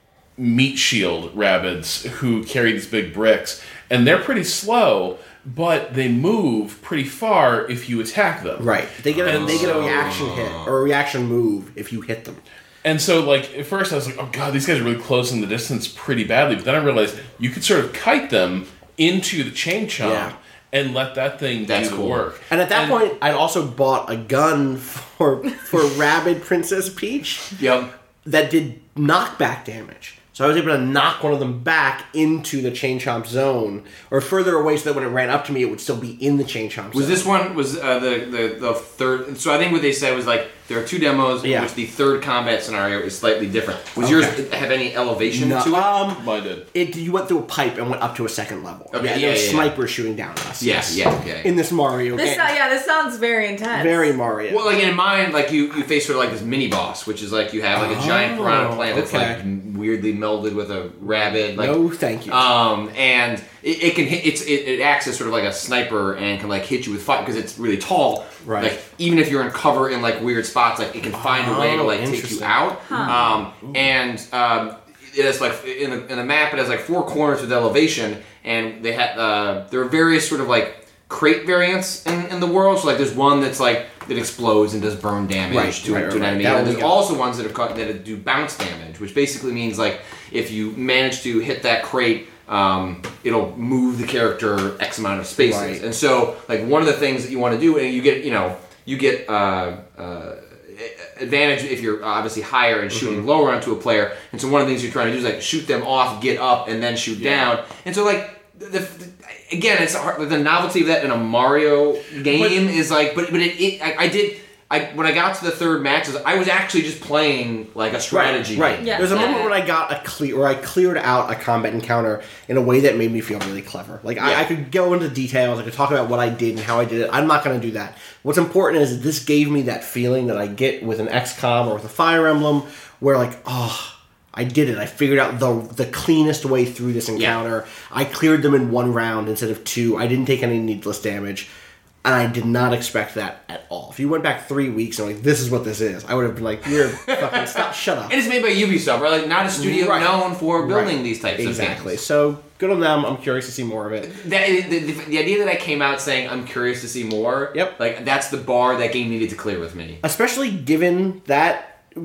meat shield rabbits who carry these big bricks, and they're pretty slow, but they move pretty far if you attack them. Right. They get a, And they get a so- reaction hit or a reaction move if you hit them. And so, like, at first I was like, oh god, these guys are really close in the distance pretty badly. But then I realized you could sort of kite them into the chain chomp Yeah. and let that thing That's do cool. the work. And at that point, I'd also bought a gun for for Rabid Princess Peach Yep. that did knockback damage. So I was able to knock one of them back into the Chain Chomp zone, or further away, so that when it ran up to me, it would still be in the Chain Chomp zone. Was this one was uh, the, the the third? So I think what they said was like there are two demos in Yeah. which the third combat scenario is slightly different. Was yours have any elevation No, to it? um, Mine did. it you went through a pipe and went up to a second level. Okay, yeah, yeah, there was yeah, yeah. snipers shooting down at us. Yeah, yes. yeah, okay. In this Mario This game, uh, yeah, this sounds very intense. very Mario. Well, like in mine, like you, you face sort of like this mini boss, which is like you have like a giant Oh, piranha plant that's okay. like weirdly melded with a rabbit. Like, no, thank you. Um, and it, it can hit. It's it, it acts as sort of like a sniper and can like hit you with fire because it's really tall. Right. Like even if you're in cover in like weird spots, like it can find a way to Oh, like take you interesting. out. Um, and um, it has like in the, in the map, it has like four corners with elevation, and they had uh, there are various sort of like crate variants in, in the world. So like there's one that's like that explodes and does burn damage Right, to, right, to right, an right. enemy. That And one there's we got. also ones that have cut, that do bounce damage, which basically means like if you manage to hit that crate, um, it'll move the character X amount of spaces. Right. And so like one of the things that you want to do, and you get you know you get uh, uh, advantage if you're obviously higher and shooting Mm-hmm. lower onto a player. And so one of the things you're trying to do is like shoot them off, get up, and then shoot down. And so like the, the again, it's hard, the novelty of that in a Mario game is like, but but it, it I, I did. I, when I got to the third matches, I was actually just playing like a strategy. Right. right. game. Yeah. There's a Yeah. moment when I got a clear, or I cleared out a combat encounter in a way that made me feel really clever. Like Yeah. I, I could go into details, I could talk about what I did and how I did it. I'm not going to do that. What's important is that this gave me that feeling that I get with an X COM or with a Fire Emblem, where like, oh, I did it. I figured out the the cleanest way through this encounter. I cleared them in one round instead of two. I didn't take any needless damage. And I did not expect that at all. If you went back three weeks and like, this is what this is, I would have been like, you're fucking stop, shut up. And it's made by Ubisoft, right? Like not a studio Right. known for building Right. these types Exactly. of games. So good on them. I'm curious to see more of it. That, the, the, the idea that I came out saying I'm curious to see more. Yep. Like that's the bar that game needed to clear with me. Especially given that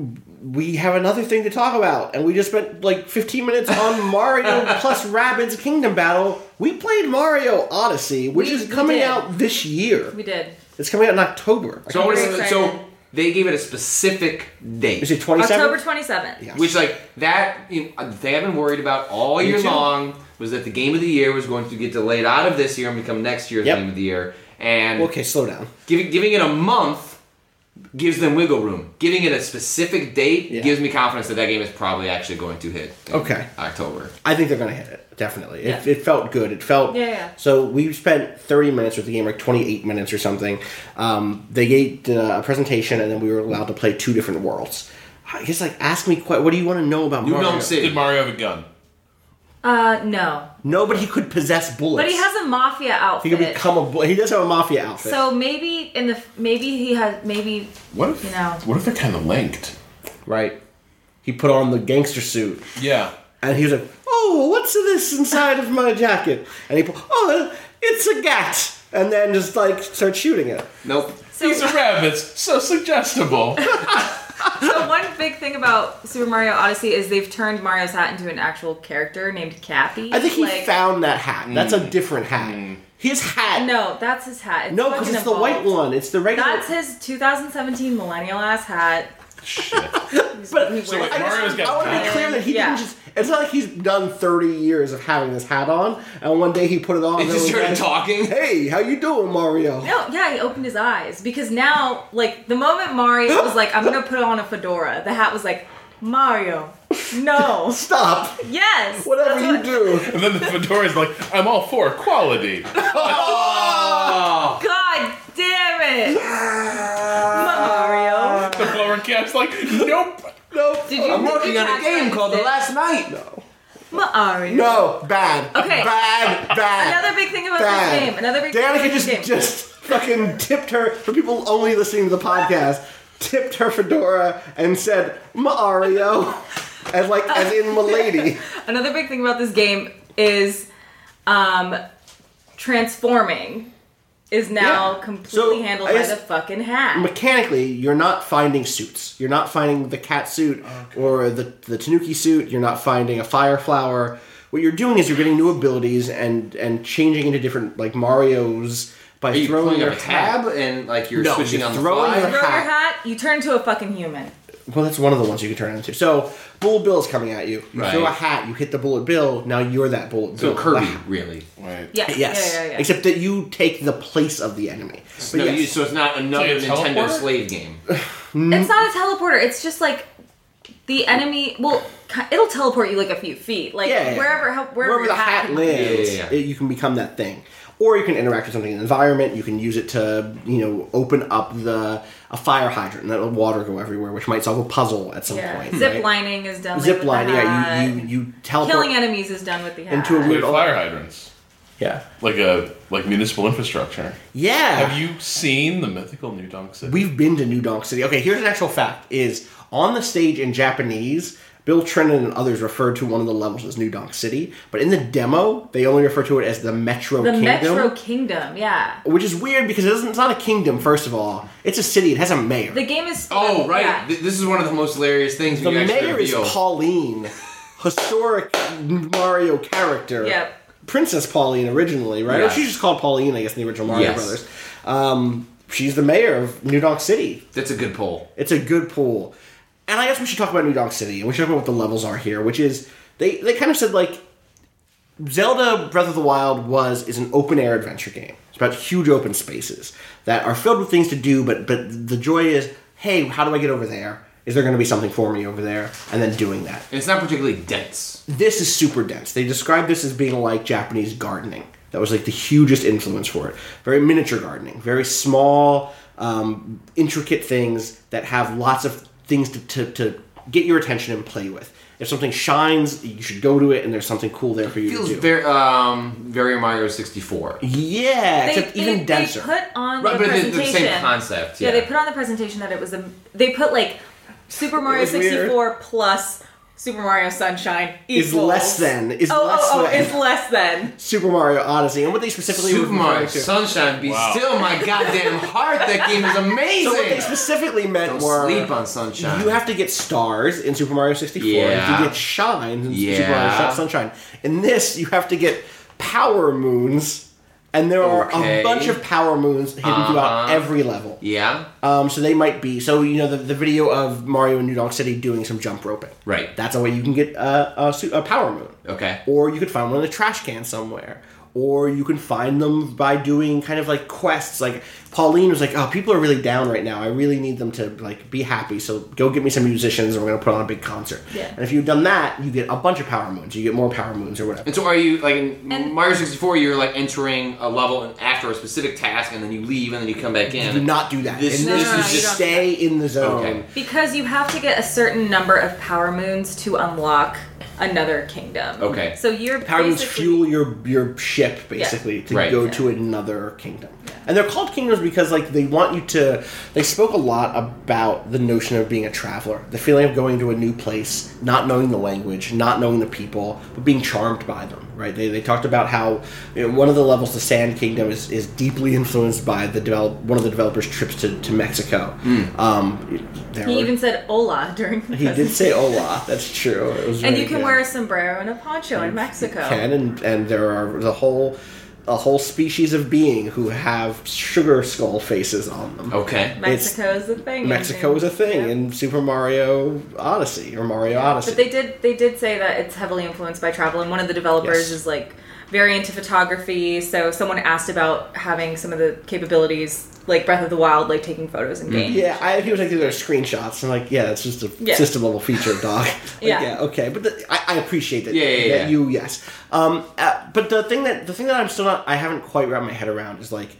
we have another thing to talk about, and we just spent like fifteen minutes on Mario plus Rabbids Kingdom Battle. We played Mario Odyssey, which We- is we coming did. out this year. We did. It's coming out in October. So I wanna very say- so excited. they gave it a specific date. Is it twenty-seven? October twenty-seventh. Yeah. Which, like, that, you know, the thing I've been worried about all Me year too. long was that the game of the year was going to get delayed out of this year and become next year's Yep. game of the year. And Okay, slow down. giving, giving it a month gives them wiggle room. Giving it a specific date Yeah. gives me confidence that that game is probably actually going to hit in Okay. October. I think they're going to hit it, definitely. It, Yeah. it felt good. It felt... Yeah, yeah. So we spent thirty minutes with the game, like twenty-eight minutes or something. Um, they gave uh, a presentation, and then we were allowed to play two different worlds. I guess, like, ask me, quite, what do you want to know about New Mario? Donk City. Did Mario have a gun? Uh, no. No, but he could possess bullets. But he has a mafia outfit. He could become a. bu- He does have a mafia outfit. So maybe in the maybe he has maybe What if you know What if they're kind of linked? right, he put on the gangster suit, Yeah. and he was like, "Oh, what's this inside of my jacket?" And he put, "Oh, it's a gat," and then just like start shooting it. Nope. so, These are rabbits, so suggestible. so one big thing about Super Mario Odyssey is they've turned Mario's hat into an actual character named Cappy. I think he like, found that hat. That's a different hat. His hat. No, that's his hat. It's No, because fucking it's the white evolved. one. It's the regular. That's his two thousand seventeen millennial ass hat. Shit. But He So wears wait, I, Mario's just, got I want to be that. clear that he Yeah. didn't just. It's not like he's done thirty years of having this hat on, and one day he put it on. He and just was started like, talking. Hey, how you doing, Mario? No, yeah, he opened his eyes because now, like, the moment Mario was like, "I'm gonna put on a fedora," the hat was like, "Mario, no, Stop. yes, Whatever that's you what- do. And then the fedora's like, I'm all for quality. Oh! God damn it, Mario." The blower cap's like, nope. Nope. Did you? I'm did working you on a catch game that called The instant? Last Night. No. Mario. No. Bad. Okay. Bad. Bad. Another big thing about Bad. this game. Another big thing about Danica this just game. just fucking tipped her for people only listening to the podcast. Tipped her fedora and said Mario, as like as in Milady. Another big thing about this game is um, transforming is now Yeah. completely So, handled I by guess- the fucking hat. Mechanically, you're not finding suits. You're not finding the cat suit or the the Tanuki suit. You're not finding a fire flower. What you're doing is you're getting new abilities and and changing into different like Mario's by Are you throwing pulling your up a tab and like you're No, switching you're on the throwing fly? your- Throw your hat. hat, you turn into a fucking human. Well, that's one of the ones you can turn into. So, Bullet Bill's coming at you. You Right. throw a hat, you hit the Bullet Bill, now you're that Bullet So Bill. Kirby, The- really. Right. Yes. Yes. Yeah, yeah, yeah. Except that you take the place of the enemy. But No, yes. you, so it's not another So you Nintendo teleport? slave game. It's not a teleporter. It's just like the enemy. Well, ki- it'll teleport you like a few feet, like Yeah, yeah, wherever, yeah. how, wherever, Wherever your the hat can- lives, Yeah, yeah, yeah. It, you can become that thing. Or you can interact with something in the environment. You can use it to, you know, open up the a fire hydrant and let the water go everywhere, which might solve a puzzle at some Yeah. point. Zip right? lining is done. Zip with line, the yeah. hat. You, you you teleport Killing enemies is done with the hat. into a Like weird fire hydrants. Yeah, Like a like municipal infrastructure. yeah. Have you seen the mythical New Donk City? We've been to New Donk City. Okay, here's an actual fact: is on the stage in Japanese, Bill Trinen and others referred to one of the levels as New Donk City, but in the demo, they only refer to it as the Metro the Kingdom. Metro Kingdom. Yeah. Which is weird because it doesn't, it's not a kingdom, first of all. It's a city. It has a mayor. The game is. Oh, right. Yeah. Th- This is one of the most hilarious things The when you actually mayor is reveal. Pauline, historic Mario character. Yep. Princess Pauline originally, right? Yes. Or she's just called Pauline, I guess, in the original Mario Yes. Brothers. Um, she's the mayor of New Donk City. That's a good poll. It's a good pool. And I guess we should talk about New Donk City, and we should talk about what the levels are here, which is, they, they kind of said, like, Zelda Breath of the Wild was is an open-air adventure game. It's about huge open spaces that are filled with things to do, but but the joy is, hey, how do I get over there? Is there going to be something for me over there? And then doing that. And it's not particularly dense. This is super dense. They describe this as being like Japanese gardening. That was like the hugest influence for it. Very miniature gardening. Very small, um, intricate things that have lots of things to, to, to get your attention and play with. If something shines, you should go to it, and there's something cool there for you Feels to do. very, um, very Mario sixty-four. yeah, They, except they, even denser. They put on Right, the but the- the presentation. same concept, Yeah. yeah. they put on the presentation that it was a. They put like Super Mario was weird. sixty-four plus Super Mario Sunshine is equals. less than is Oh, less oh, oh! than It's less than. Super Mario Odyssey, and what they specifically Super were Mario referring to. Sunshine, be Wow. still my goddamn heart. That game is amazing. So what they specifically meant Don't were sleep on Sunshine. you have to get stars in Super Mario sixty-four. Yeah. You get shines in Super Yeah. Mario Sunshine. In this, you have to get power moons, and there are Okay. a bunch of power moons hidden Uh-huh. throughout every level. Yeah. Um, so they might be so you know the, the video of Mario in New Donk City doing some jump roping. Right. That's a way you can get a, a, su- a power moon. Okay. Or you could find one in a trash can somewhere. Or you can find them by doing kind of like quests. Like Pauline was like, "Oh, people are really down right now. I really need them to like be happy. So go get me some musicians, and we're gonna put on a big concert." Yeah. And if you've done that, you get a bunch of power moons. You get more power moons or whatever. And so are you, like, in And- Mario sixty-four, you're, like, entering a level and after a specific task, and then you leave, and then you come back in. Do not do that. This- and No, this no, no, is you just don't stay in the zone. Okay. Because you have to get a certain number of power moons to unlock another kingdom. Okay. So you're Power moons basically... fuel your your ship basically to Right. go Yeah. to another kingdom, and they're called kingdoms because like they want you to. They spoke a lot about the notion of being a traveler, the feeling of going to a new place, not knowing the language, not knowing the people, but being charmed by them. Right? They they talked about how you know, one of the levels, the Sand Kingdom, is, is deeply influenced by the develop one of the developers' trips to, to Mexico. Mm. Um, there He were- even said "Hola" during the he did say "Hola." That's true. It was And very you can good. wear a sombrero and a poncho in Mexico. Can and and there are the whole a whole species of being who have sugar skull faces on them. Okay. Mexico's a thing. Mexico is a thing Yeah. in Super Mario Odyssey or Mario Odyssey. But they did they did say that it's heavily influenced by travel, and one of the developers Yes. is like very into photography. So someone asked about having some of the capabilities, like Breath of the Wild, like taking photos in game. Yeah, I, he was like, these are screenshots. I'm like, yeah, it's just a Yeah. system level feature, dog. Like, Yeah. yeah, okay, but the, I, I appreciate that. Yeah, yeah, that yeah. You, yes. Um, uh, but the thing that the thing that I'm still not, I haven't quite wrapped my head around is like,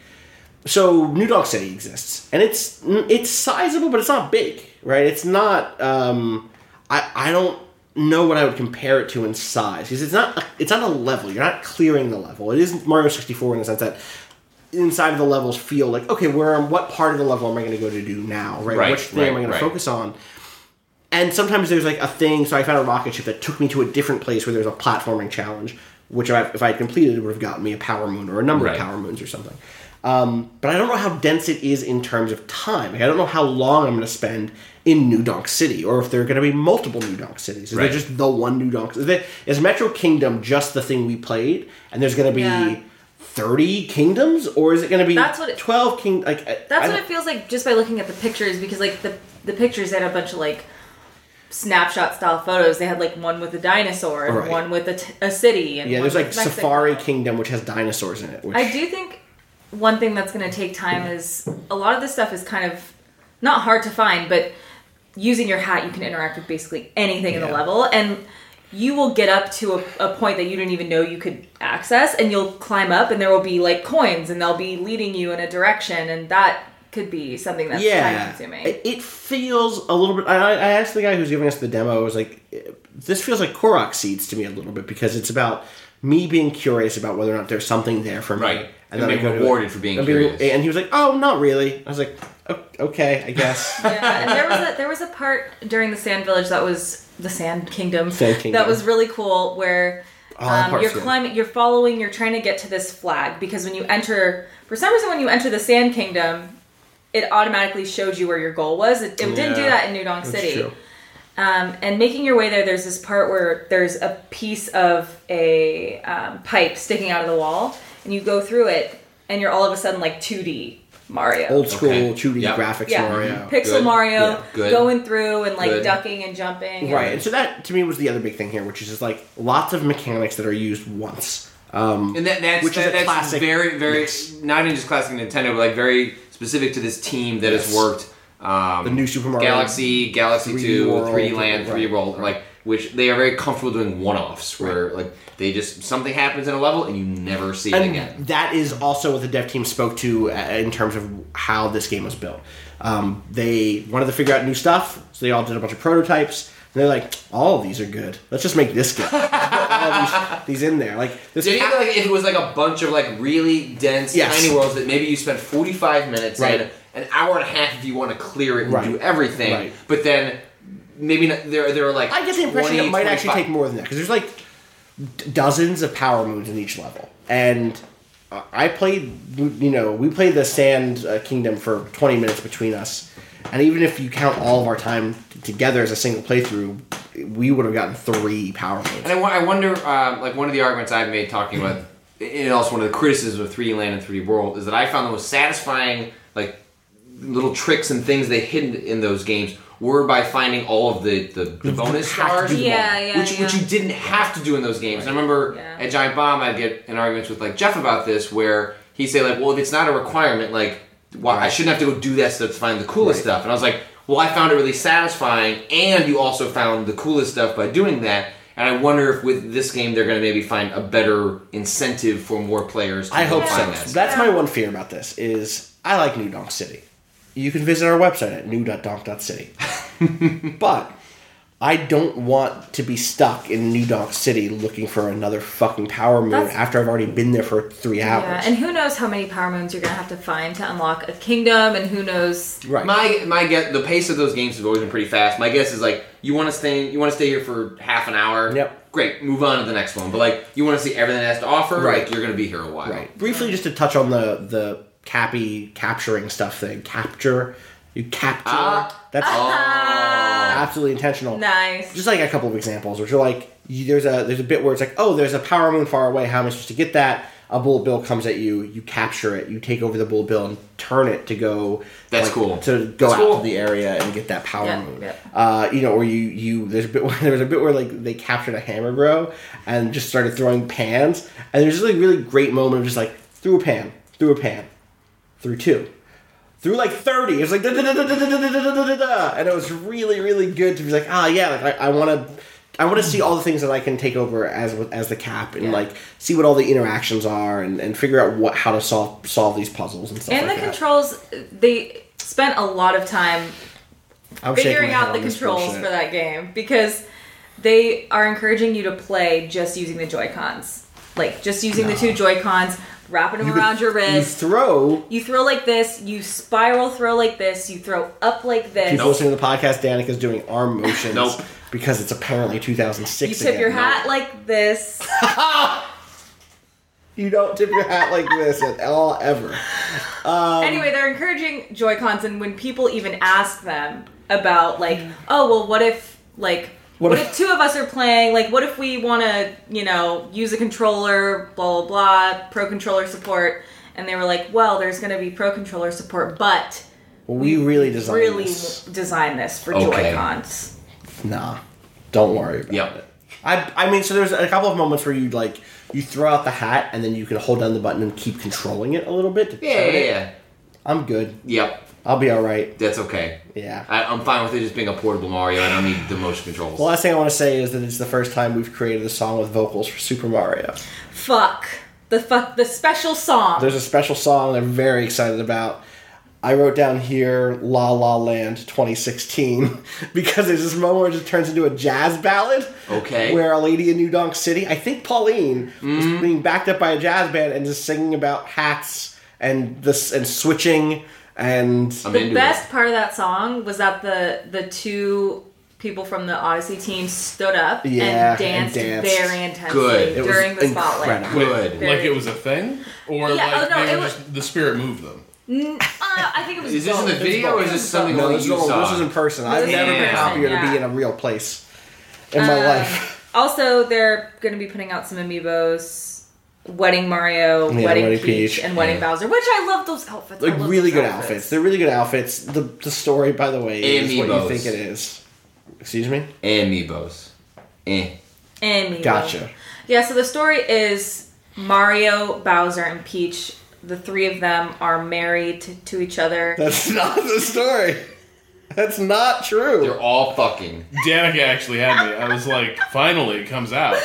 so New Donk City exists, and it's it's sizable, but it's not big, right? It's not. Um, I I don't know what I would compare it to in size because it's not it's not a level. You're not clearing the level. It isn't Mario sixty-four in the sense that inside of the levels feel like, okay, where what part of the level am I going to go to do now, right? Right, Which thing am I right, going right. to focus on? And sometimes there's like a thing. So I found a rocket ship that took me to a different place where there's a platforming challenge, which I, if I had completed, it would have gotten me a power moon or a number Right. of power moons or something. Um, but I don't know how dense it is in terms of time. Like, I don't know how long I'm going to spend in New Donk City, or if there are going to be multiple New Donk cities. Is Right. there just the one New Donk? Is, there, is Metro Kingdom just the thing we played, and there's going to be Yeah. thirty kingdoms, or is it going to be That's what it- twelve king? Like I- That's I what don't- it feels like just by looking at the pictures, because like the the pictures had a bunch of like snapshot style photos. They had like one with a dinosaur and Right. one with a, t- a city. And Yeah, one there's like with Mexico. Safari Kingdom, which has dinosaurs in it. Which, I do think one thing that's going to take time is a lot of this stuff is kind of not hard to find, but using your hat, you can interact with basically anything in the Yeah. level, and you will get up to a, a point that you didn't even know you could access, and you'll climb up, and there will be like coins, and they'll be leading you in a direction, and that could be something that's time yeah, consuming. it, it feels a little bit. I, I asked the guy who's giving us the demo. I was like, "This feels like Korok Seeds to me a little bit because it's about me being curious about whether or not there's something there for me, Right. And, And then I being go to rewarded it. for being And curious. And he was like, "Oh, not really." I was like, "O- "Okay, I guess." Yeah, and there was a there was a part during the Sand Village that was the Sand Kingdom, Sand Kingdom. that was really cool, where Oh, that um, part's you're good. climbing, you're following, you're trying to get to this flag, because when you enter, for some reason, when you enter the Sand Kingdom, it automatically showed you where your goal was. It, it didn't do Yeah, that in New Donk that's City. true. Um, and making your way there, there's this part where there's a piece of a um, pipe sticking out of the wall, and you go through it, and you're all of a sudden like two D Mario. Old school Okay. two D Yep. graphics Yeah, Mario. Pixel Good. Mario, Yeah. Good. going through and like Good. ducking and jumping. Right, and- and so that to me was the other big thing here, which is just like lots of mechanics that are used once. Um, And that, that's, Which is that, a that's classic very, very, mix. not even just classic Nintendo, but like very specific to this team that Yes. has worked. Um, The new Super Mario Galaxy, Galaxy three D two, World, three D Land, right, three D World, right. like which they are very comfortable doing one-offs, where like they just something happens in a level and you never see it and again. that is also what the dev team spoke to uh, in terms of how this game was built. Um, they wanted to figure out new stuff, so they all did a bunch of prototypes. And they're like, all of these are good. Let's just make this good. Put all these, these in there. Like this. Did you ca- think like if it was like a bunch of like really dense, Yes. tiny worlds that maybe you spent forty-five minutes Right. in, an hour and a half if you want to clear it and Right. do everything, Right. but then maybe not, there there are like I get the impression twenty, it might actually twenty-five take more than that because there's like d- dozens of power moons in each level, and uh, I played. You know, we played the Sand uh, Kingdom for twenty minutes between us, and even if you count all of our time t- together as a single playthrough, we would have gotten three power moons. And I, wo- I wonder, um, like one of the arguments I've made talking about, and also one of the criticisms of three D Land and three D World, is that I found the most satisfying, like little tricks and things they hid in those games were by finding all of the, the, the bonus have to stars, do them Yeah, yeah, which which yeah. you didn't have to do in those games. And I remember Yeah. at Giant Bomb, I'd get in arguments with like Jeff about this, where he'd say like, "Well, if it's not a requirement, like, why I shouldn't have to go do that stuff to find the coolest Right. stuff." And I was like, "Well, I found it really satisfying, and you also found the coolest stuff by doing that." And I wonder if with this game they're going to maybe find a better incentive for more players to I go hope so. find that. That's my one fear about this. Is I like New Donk City. You can visit our website at new dot donk dot city. But I don't want to be stuck in New Donk City looking for another fucking power moon That's, after I've already been there for three hours. Yeah, and who knows how many power moons you're gonna have to find to unlock a kingdom, and who knows. Right. My my guess, the pace of those games has always been pretty fast. My guess is like you want to stay you want to stay here for half an hour. Yep. Great, move on to the next one. But like you want to see everything it has to offer. Right. Like you're gonna be here a while. Right. Briefly, just to touch on the the Cappy capturing stuff thing. Capture. You capture. Ah. That's absolutely intentional. Nice. Just like a couple of examples, which are like you, there's a there's a bit where it's like, oh, there's a power moon far away. How am I supposed to get that? A bullet bill comes at you. You capture it. You take over the bullet bill and turn it to go. That's like, cool. To go That's out cool. to the area and get that power Yeah, moon. yeah. Uh, you know, or you you there's a bit where, there was a bit where like they captured a hammer bro and just started throwing pans, and there's this like really great moment of just like threw a pan, threw a pan, threw two. Through like thirty, it was like da da da da da da da da da da, and it was really really good to be like, ah yeah, like I want to, I want to see all the things that I can take over as as the Cap and Yeah. like see what all the interactions are and, and figure out what how to solve solve these puzzles and stuff And like the that. controls, they spent a lot of time I'm shaking figuring my head out the on this controls bullshit. for that game because they are encouraging you to play just using the Joy-Cons. Like, just using the two Joy-Cons, wrapping them You around could- your wrist. You throw. You throw like this, you spiral throw like this, you throw up like this. People listening to the podcast, Danica's doing arm motions Nope. because it's apparently two thousand six. You tip again. your hat like this. You don't tip your hat like this at all ever. Um, Anyway, they're encouraging Joy-Cons, and when people even ask them about, like, oh, well, what if, like, What what, if- if, two of us are playing, like, what if we want to, you know, use a controller, blah, blah, blah, pro controller support, and they were like, well, there's going to be pro controller support, but well, we really designed really this. designed this for Okay. Joy-Cons. Nah, don't worry about Yep. it. I I mean, so there's a couple of moments where you like you throw out the hat and then you can hold down the button and keep controlling it a little bit. To Yeah, turn yeah, it. yeah. I'm good. Yep. I'll be all right. That's okay. Yeah. I, I'm fine with it just being a portable Mario. I don't need the motion controls. The last thing I want to say is that it's the first time we've created a song with vocals for Super Mario. Fuck. The fuck, the special song. There's a special song I'm very excited about. I wrote down here La La Land twenty sixteen because there's this moment where it just turns into a jazz ballad. Okay. Where a lady in New Donk City, I think Pauline, was being backed up by a jazz band and just singing about hats and this and switching and I'm The into best it. part of that song was that the the two people from the Odyssey team stood up Yeah, and danced, and danced. very intensely Good. It was during the spotlight. incredible. Good. Like Very- it was a thing? Or Yeah, like oh, no, they it were was- just, the spirit moved them? Uh, I think it was Is this in both. the video or is this something no, only this, you is, saw? this is in person. I've is never in been person, happier to yeah. be in a real place in my Um, life. Also, they're going to be putting out some amiibos. Wedding Mario, Yeah, Wedding, Wedding Peach, Peach. and Wedding Bowser, which I love those outfits. I Like love really those good outfits. They're really good outfits. The the story, by the way, is what you Amiibos. think it is. Excuse me? Amiibos. Eh. Amiibo. Gotcha. Yeah, so the story is Mario, Bowser, and Peach. The three of them are married to, to each other. That's not the story. That's not true. They're all fucking. Danica actually had me. I was like, finally, it comes out.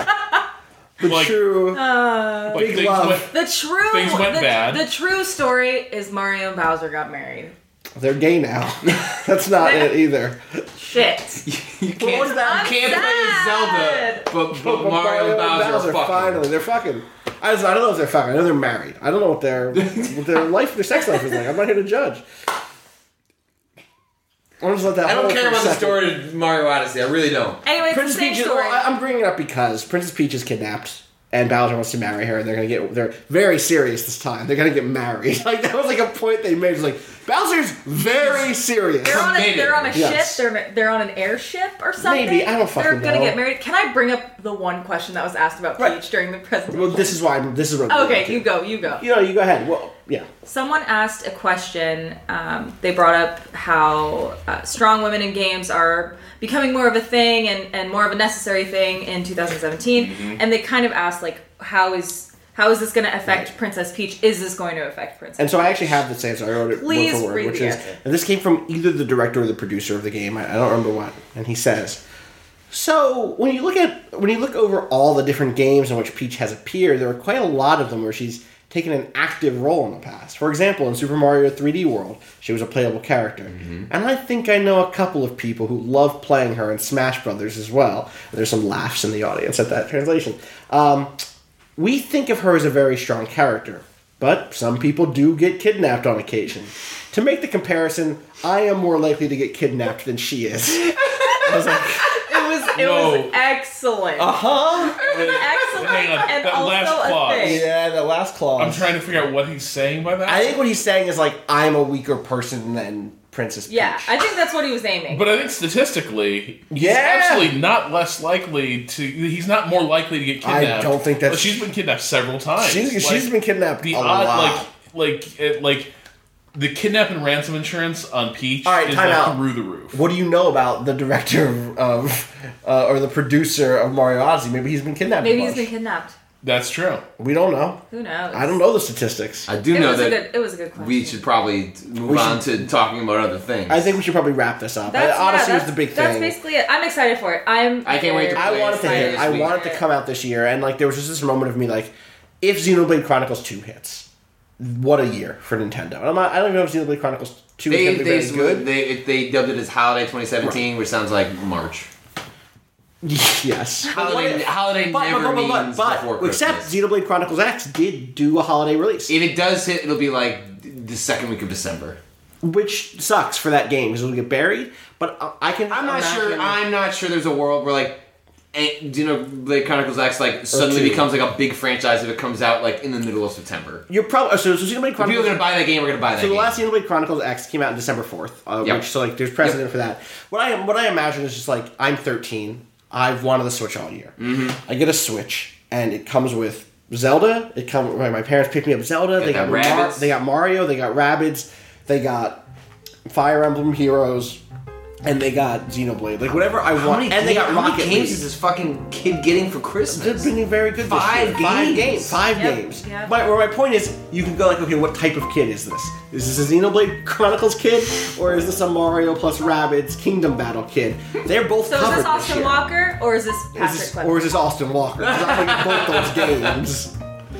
The like- true. Like, Big things love. went- The true Things went the, bad. The true story is Mario and Bowser got married. They're gay now. That's not it either. Shit. You can't, was that? you can't play as sad. Zelda, but, but Mario and Bowser, are fucking. finally, they're fucking. I, just, I don't know if they're fucking. I know they're married. I don't know what their what their life, their sex life is like. I'm not here to judge. I'll just let that. I don't hold care for a about the second. story of Mario Odyssey. I really don't. Anyway, it's Princess the same Peach. Is, story. well, I- I'm bringing it up because Princess Peach is kidnapped, and Bowser wants to marry her, and they're gonna get. They're very serious this time. They're gonna get married. Like that was like a point they made. It was like Bowser's very serious. They're on, a, committed. they're on a Yes. ship. They're they're on an airship or something. Maybe. I don't fucking They're gonna know. get married. Can I bring up the one question that was asked about Peach Right. during the presentation? Well, this is why. I'm, this is what. I'm okay, doing. you go. You go. You know, you go ahead. Well, yeah. Someone asked a question. Um, they brought up how uh, strong women in games are becoming more of a thing and, and more of a necessary thing in two thousand seventeen. Mm-hmm. And they kind of asked, like, how is how is this going to affect Right. Princess Peach? Is this going to affect Princess And so I actually have this answer. I wrote it Please word for word, read which the is, answer. and this came from either the director or the producer of the game. I, I don't remember what. And he says, "So when you look at when you look over all the different games in which Peach has appeared, there are quite a lot of them where she's taken an active role in the past. For example, in Super Mario three D World, she was a playable character. Mm-hmm. And I think I know a couple of people who love playing her in Smash Brothers as well. There's some laughs in the audience at that translation. Um, we think of her as a very strong character, but some people do get kidnapped on occasion. To make the comparison, I am more likely to get kidnapped than she is. I was like... It was it No. was excellent. Uh-huh. Excellent Hang on, and that also last a clause. thing. Yeah, the last clause. I'm trying to figure out what he's saying by that. I think what he's saying is like, I'm a weaker person than Princess Peach. Yeah, I think that's what he was aiming. But I think statistically, he's Yeah. actually not less likely to. He's not more likely to get I kidnapped. don't think that's- But she's been kidnapped several times. She's, Like, she's been kidnapped the a odd, lot. like, like, it, like the kidnap and ransom insurance on Peach All right, is time like out. through the roof. What do you know about the director of, of uh, or the producer of Mario Odyssey? Maybe he's been kidnapped. Maybe a he's bunch. been kidnapped. That's true. We don't know. Who knows? I don't know the statistics. I do It know was a that good. It was a good question. we should probably move We on to talking about other things. I think we should probably wrap this up. That's, I, Odyssey yeah, was the big That's thing. basically it. I'm excited for it. I'm. I can't wait to I play wanted to Play hit. this I week. wanted to come out this year, and like there was just this moment of me like, if Xenoblade Chronicles two hits, what a year for Nintendo. And I'm not, I don't know if Xenoblade Chronicles two They is going to they, be very good. they they dubbed it as Holiday twenty seventeen, which sounds like March. Yes. Holiday, holiday But, never but, but, but, means but, before but except Christmas. Xenoblade Chronicles X did do a holiday release, If it does hit, it'll be like the second week of December. which sucks for that game because it'll get buried. But uh, I can. I'm not imagine- sure. I'm not sure. There's a world where like, and, you know, Blade Chronicles X like suddenly two. becomes like a big franchise if it comes out like in the middle of September. You're probably so. So Xenoblade If people are Chronicles. gonna buy that game, we're gonna buy that So the game. last Xenoblade Chronicles X came out on December fourth, uh, Yep. which so like there's precedent for that. What I what I imagine is just like I'm thirteen. I've wanted the Switch all year. Mm-hmm. I get a Switch and it comes with Zelda. It comes. My, my parents picked me up Zelda. They got got Mar- Rabbids. they got Mario. They got Rabbids. They got Fire Emblem Heroes. And they got Xenoblade. Like whatever I How want. many, And they ga- got how many Rocket games League. is this fucking kid getting for Christmas? They've been very good. Five this year. Five games. games. Five Yep, games. yep. My, where my point is, you can go like, okay, what type of kid is this? Is this a Xenoblade Chronicles kid, or is this a Mario plus Rabbids Kingdom Battle kid? They're both So is covered this Austin year. Walker or is this Is Patrick this- Clemson? or is this Austin Walker? 'Cause I like both those games.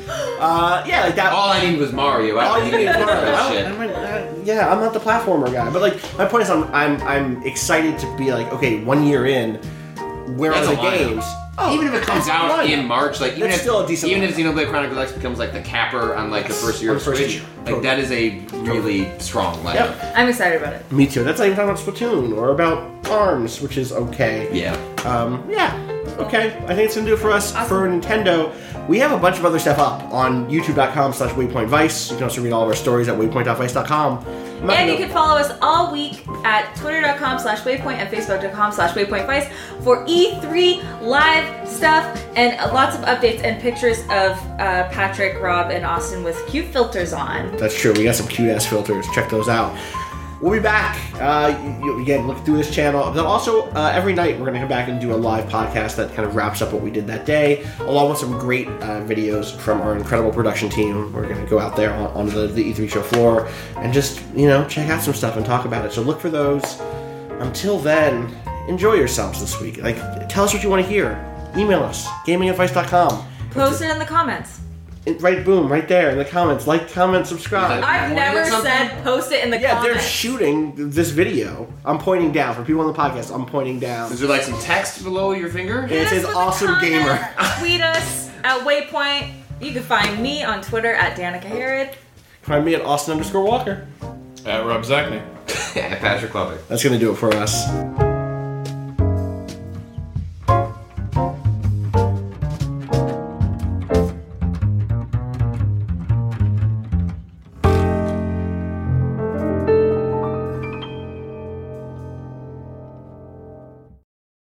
Uh, yeah, like that. All I need was Mario. I All don't you need is need Mario. that I shit. don't- I mean, uh, yeah, I'm not the platformer guy, but like my point is, I'm I'm I'm excited to be like, okay, one year in, where That's are a the lineup. games? Oh, Even if it comes that's a out lineup. in March, like even That's if still a decent even lineup. if Xenoblade Chronicles X becomes like the capper on like the first year On of the first Switch, year. like Totally. that is a really strong lineup. Yep. I'm excited about it. Me too. That's not even talking about Splatoon or about ARMS, which is okay. Yeah. Um, yeah. Okay. I think it's gonna do it for us for Nintendo. We have a bunch of other stuff up on youtube.com slash Waypoint Vice. You can also read all of our stories at waypoint dot vice dot com. And you can follow us all week at twitter.com slash waypoint and facebook.com slash waypoint vice for E three live stuff and lots of updates and pictures of uh, Patrick, Rob, and Austin with cute filters on. That's true. We got some cute ass filters. Check those out. We'll be back. Uh, you, you- again, look through this channel. Then also, uh, every night we're going to come back and do a live podcast that kind of wraps up what we did that day, along with some great uh, videos from our incredible production team. We're going to go out there on, on the, the E three show floor and just, you know, check out some stuff and talk about it. So look for those. Until then, enjoy yourselves this week. Like, tell us what you want to hear. Email us, gaming advice dot com. Post it in the comments. Right, boom, right there in the comments. Like, comment, subscribe. I've Pointing never at something? said post it in the Yeah, comments. they're shooting this video. I'm pointing down. For people on the podcast, I'm pointing down. Is there like some text below your finger? It Hit us says with a awesome comment, gamer. Tweet us at Waypoint. You can find me on Twitter at Danica Herod. Find me at Austin underscore Walker. At Rob Zachney. Yeah, Patrick Lubbock. That's going to do it for us.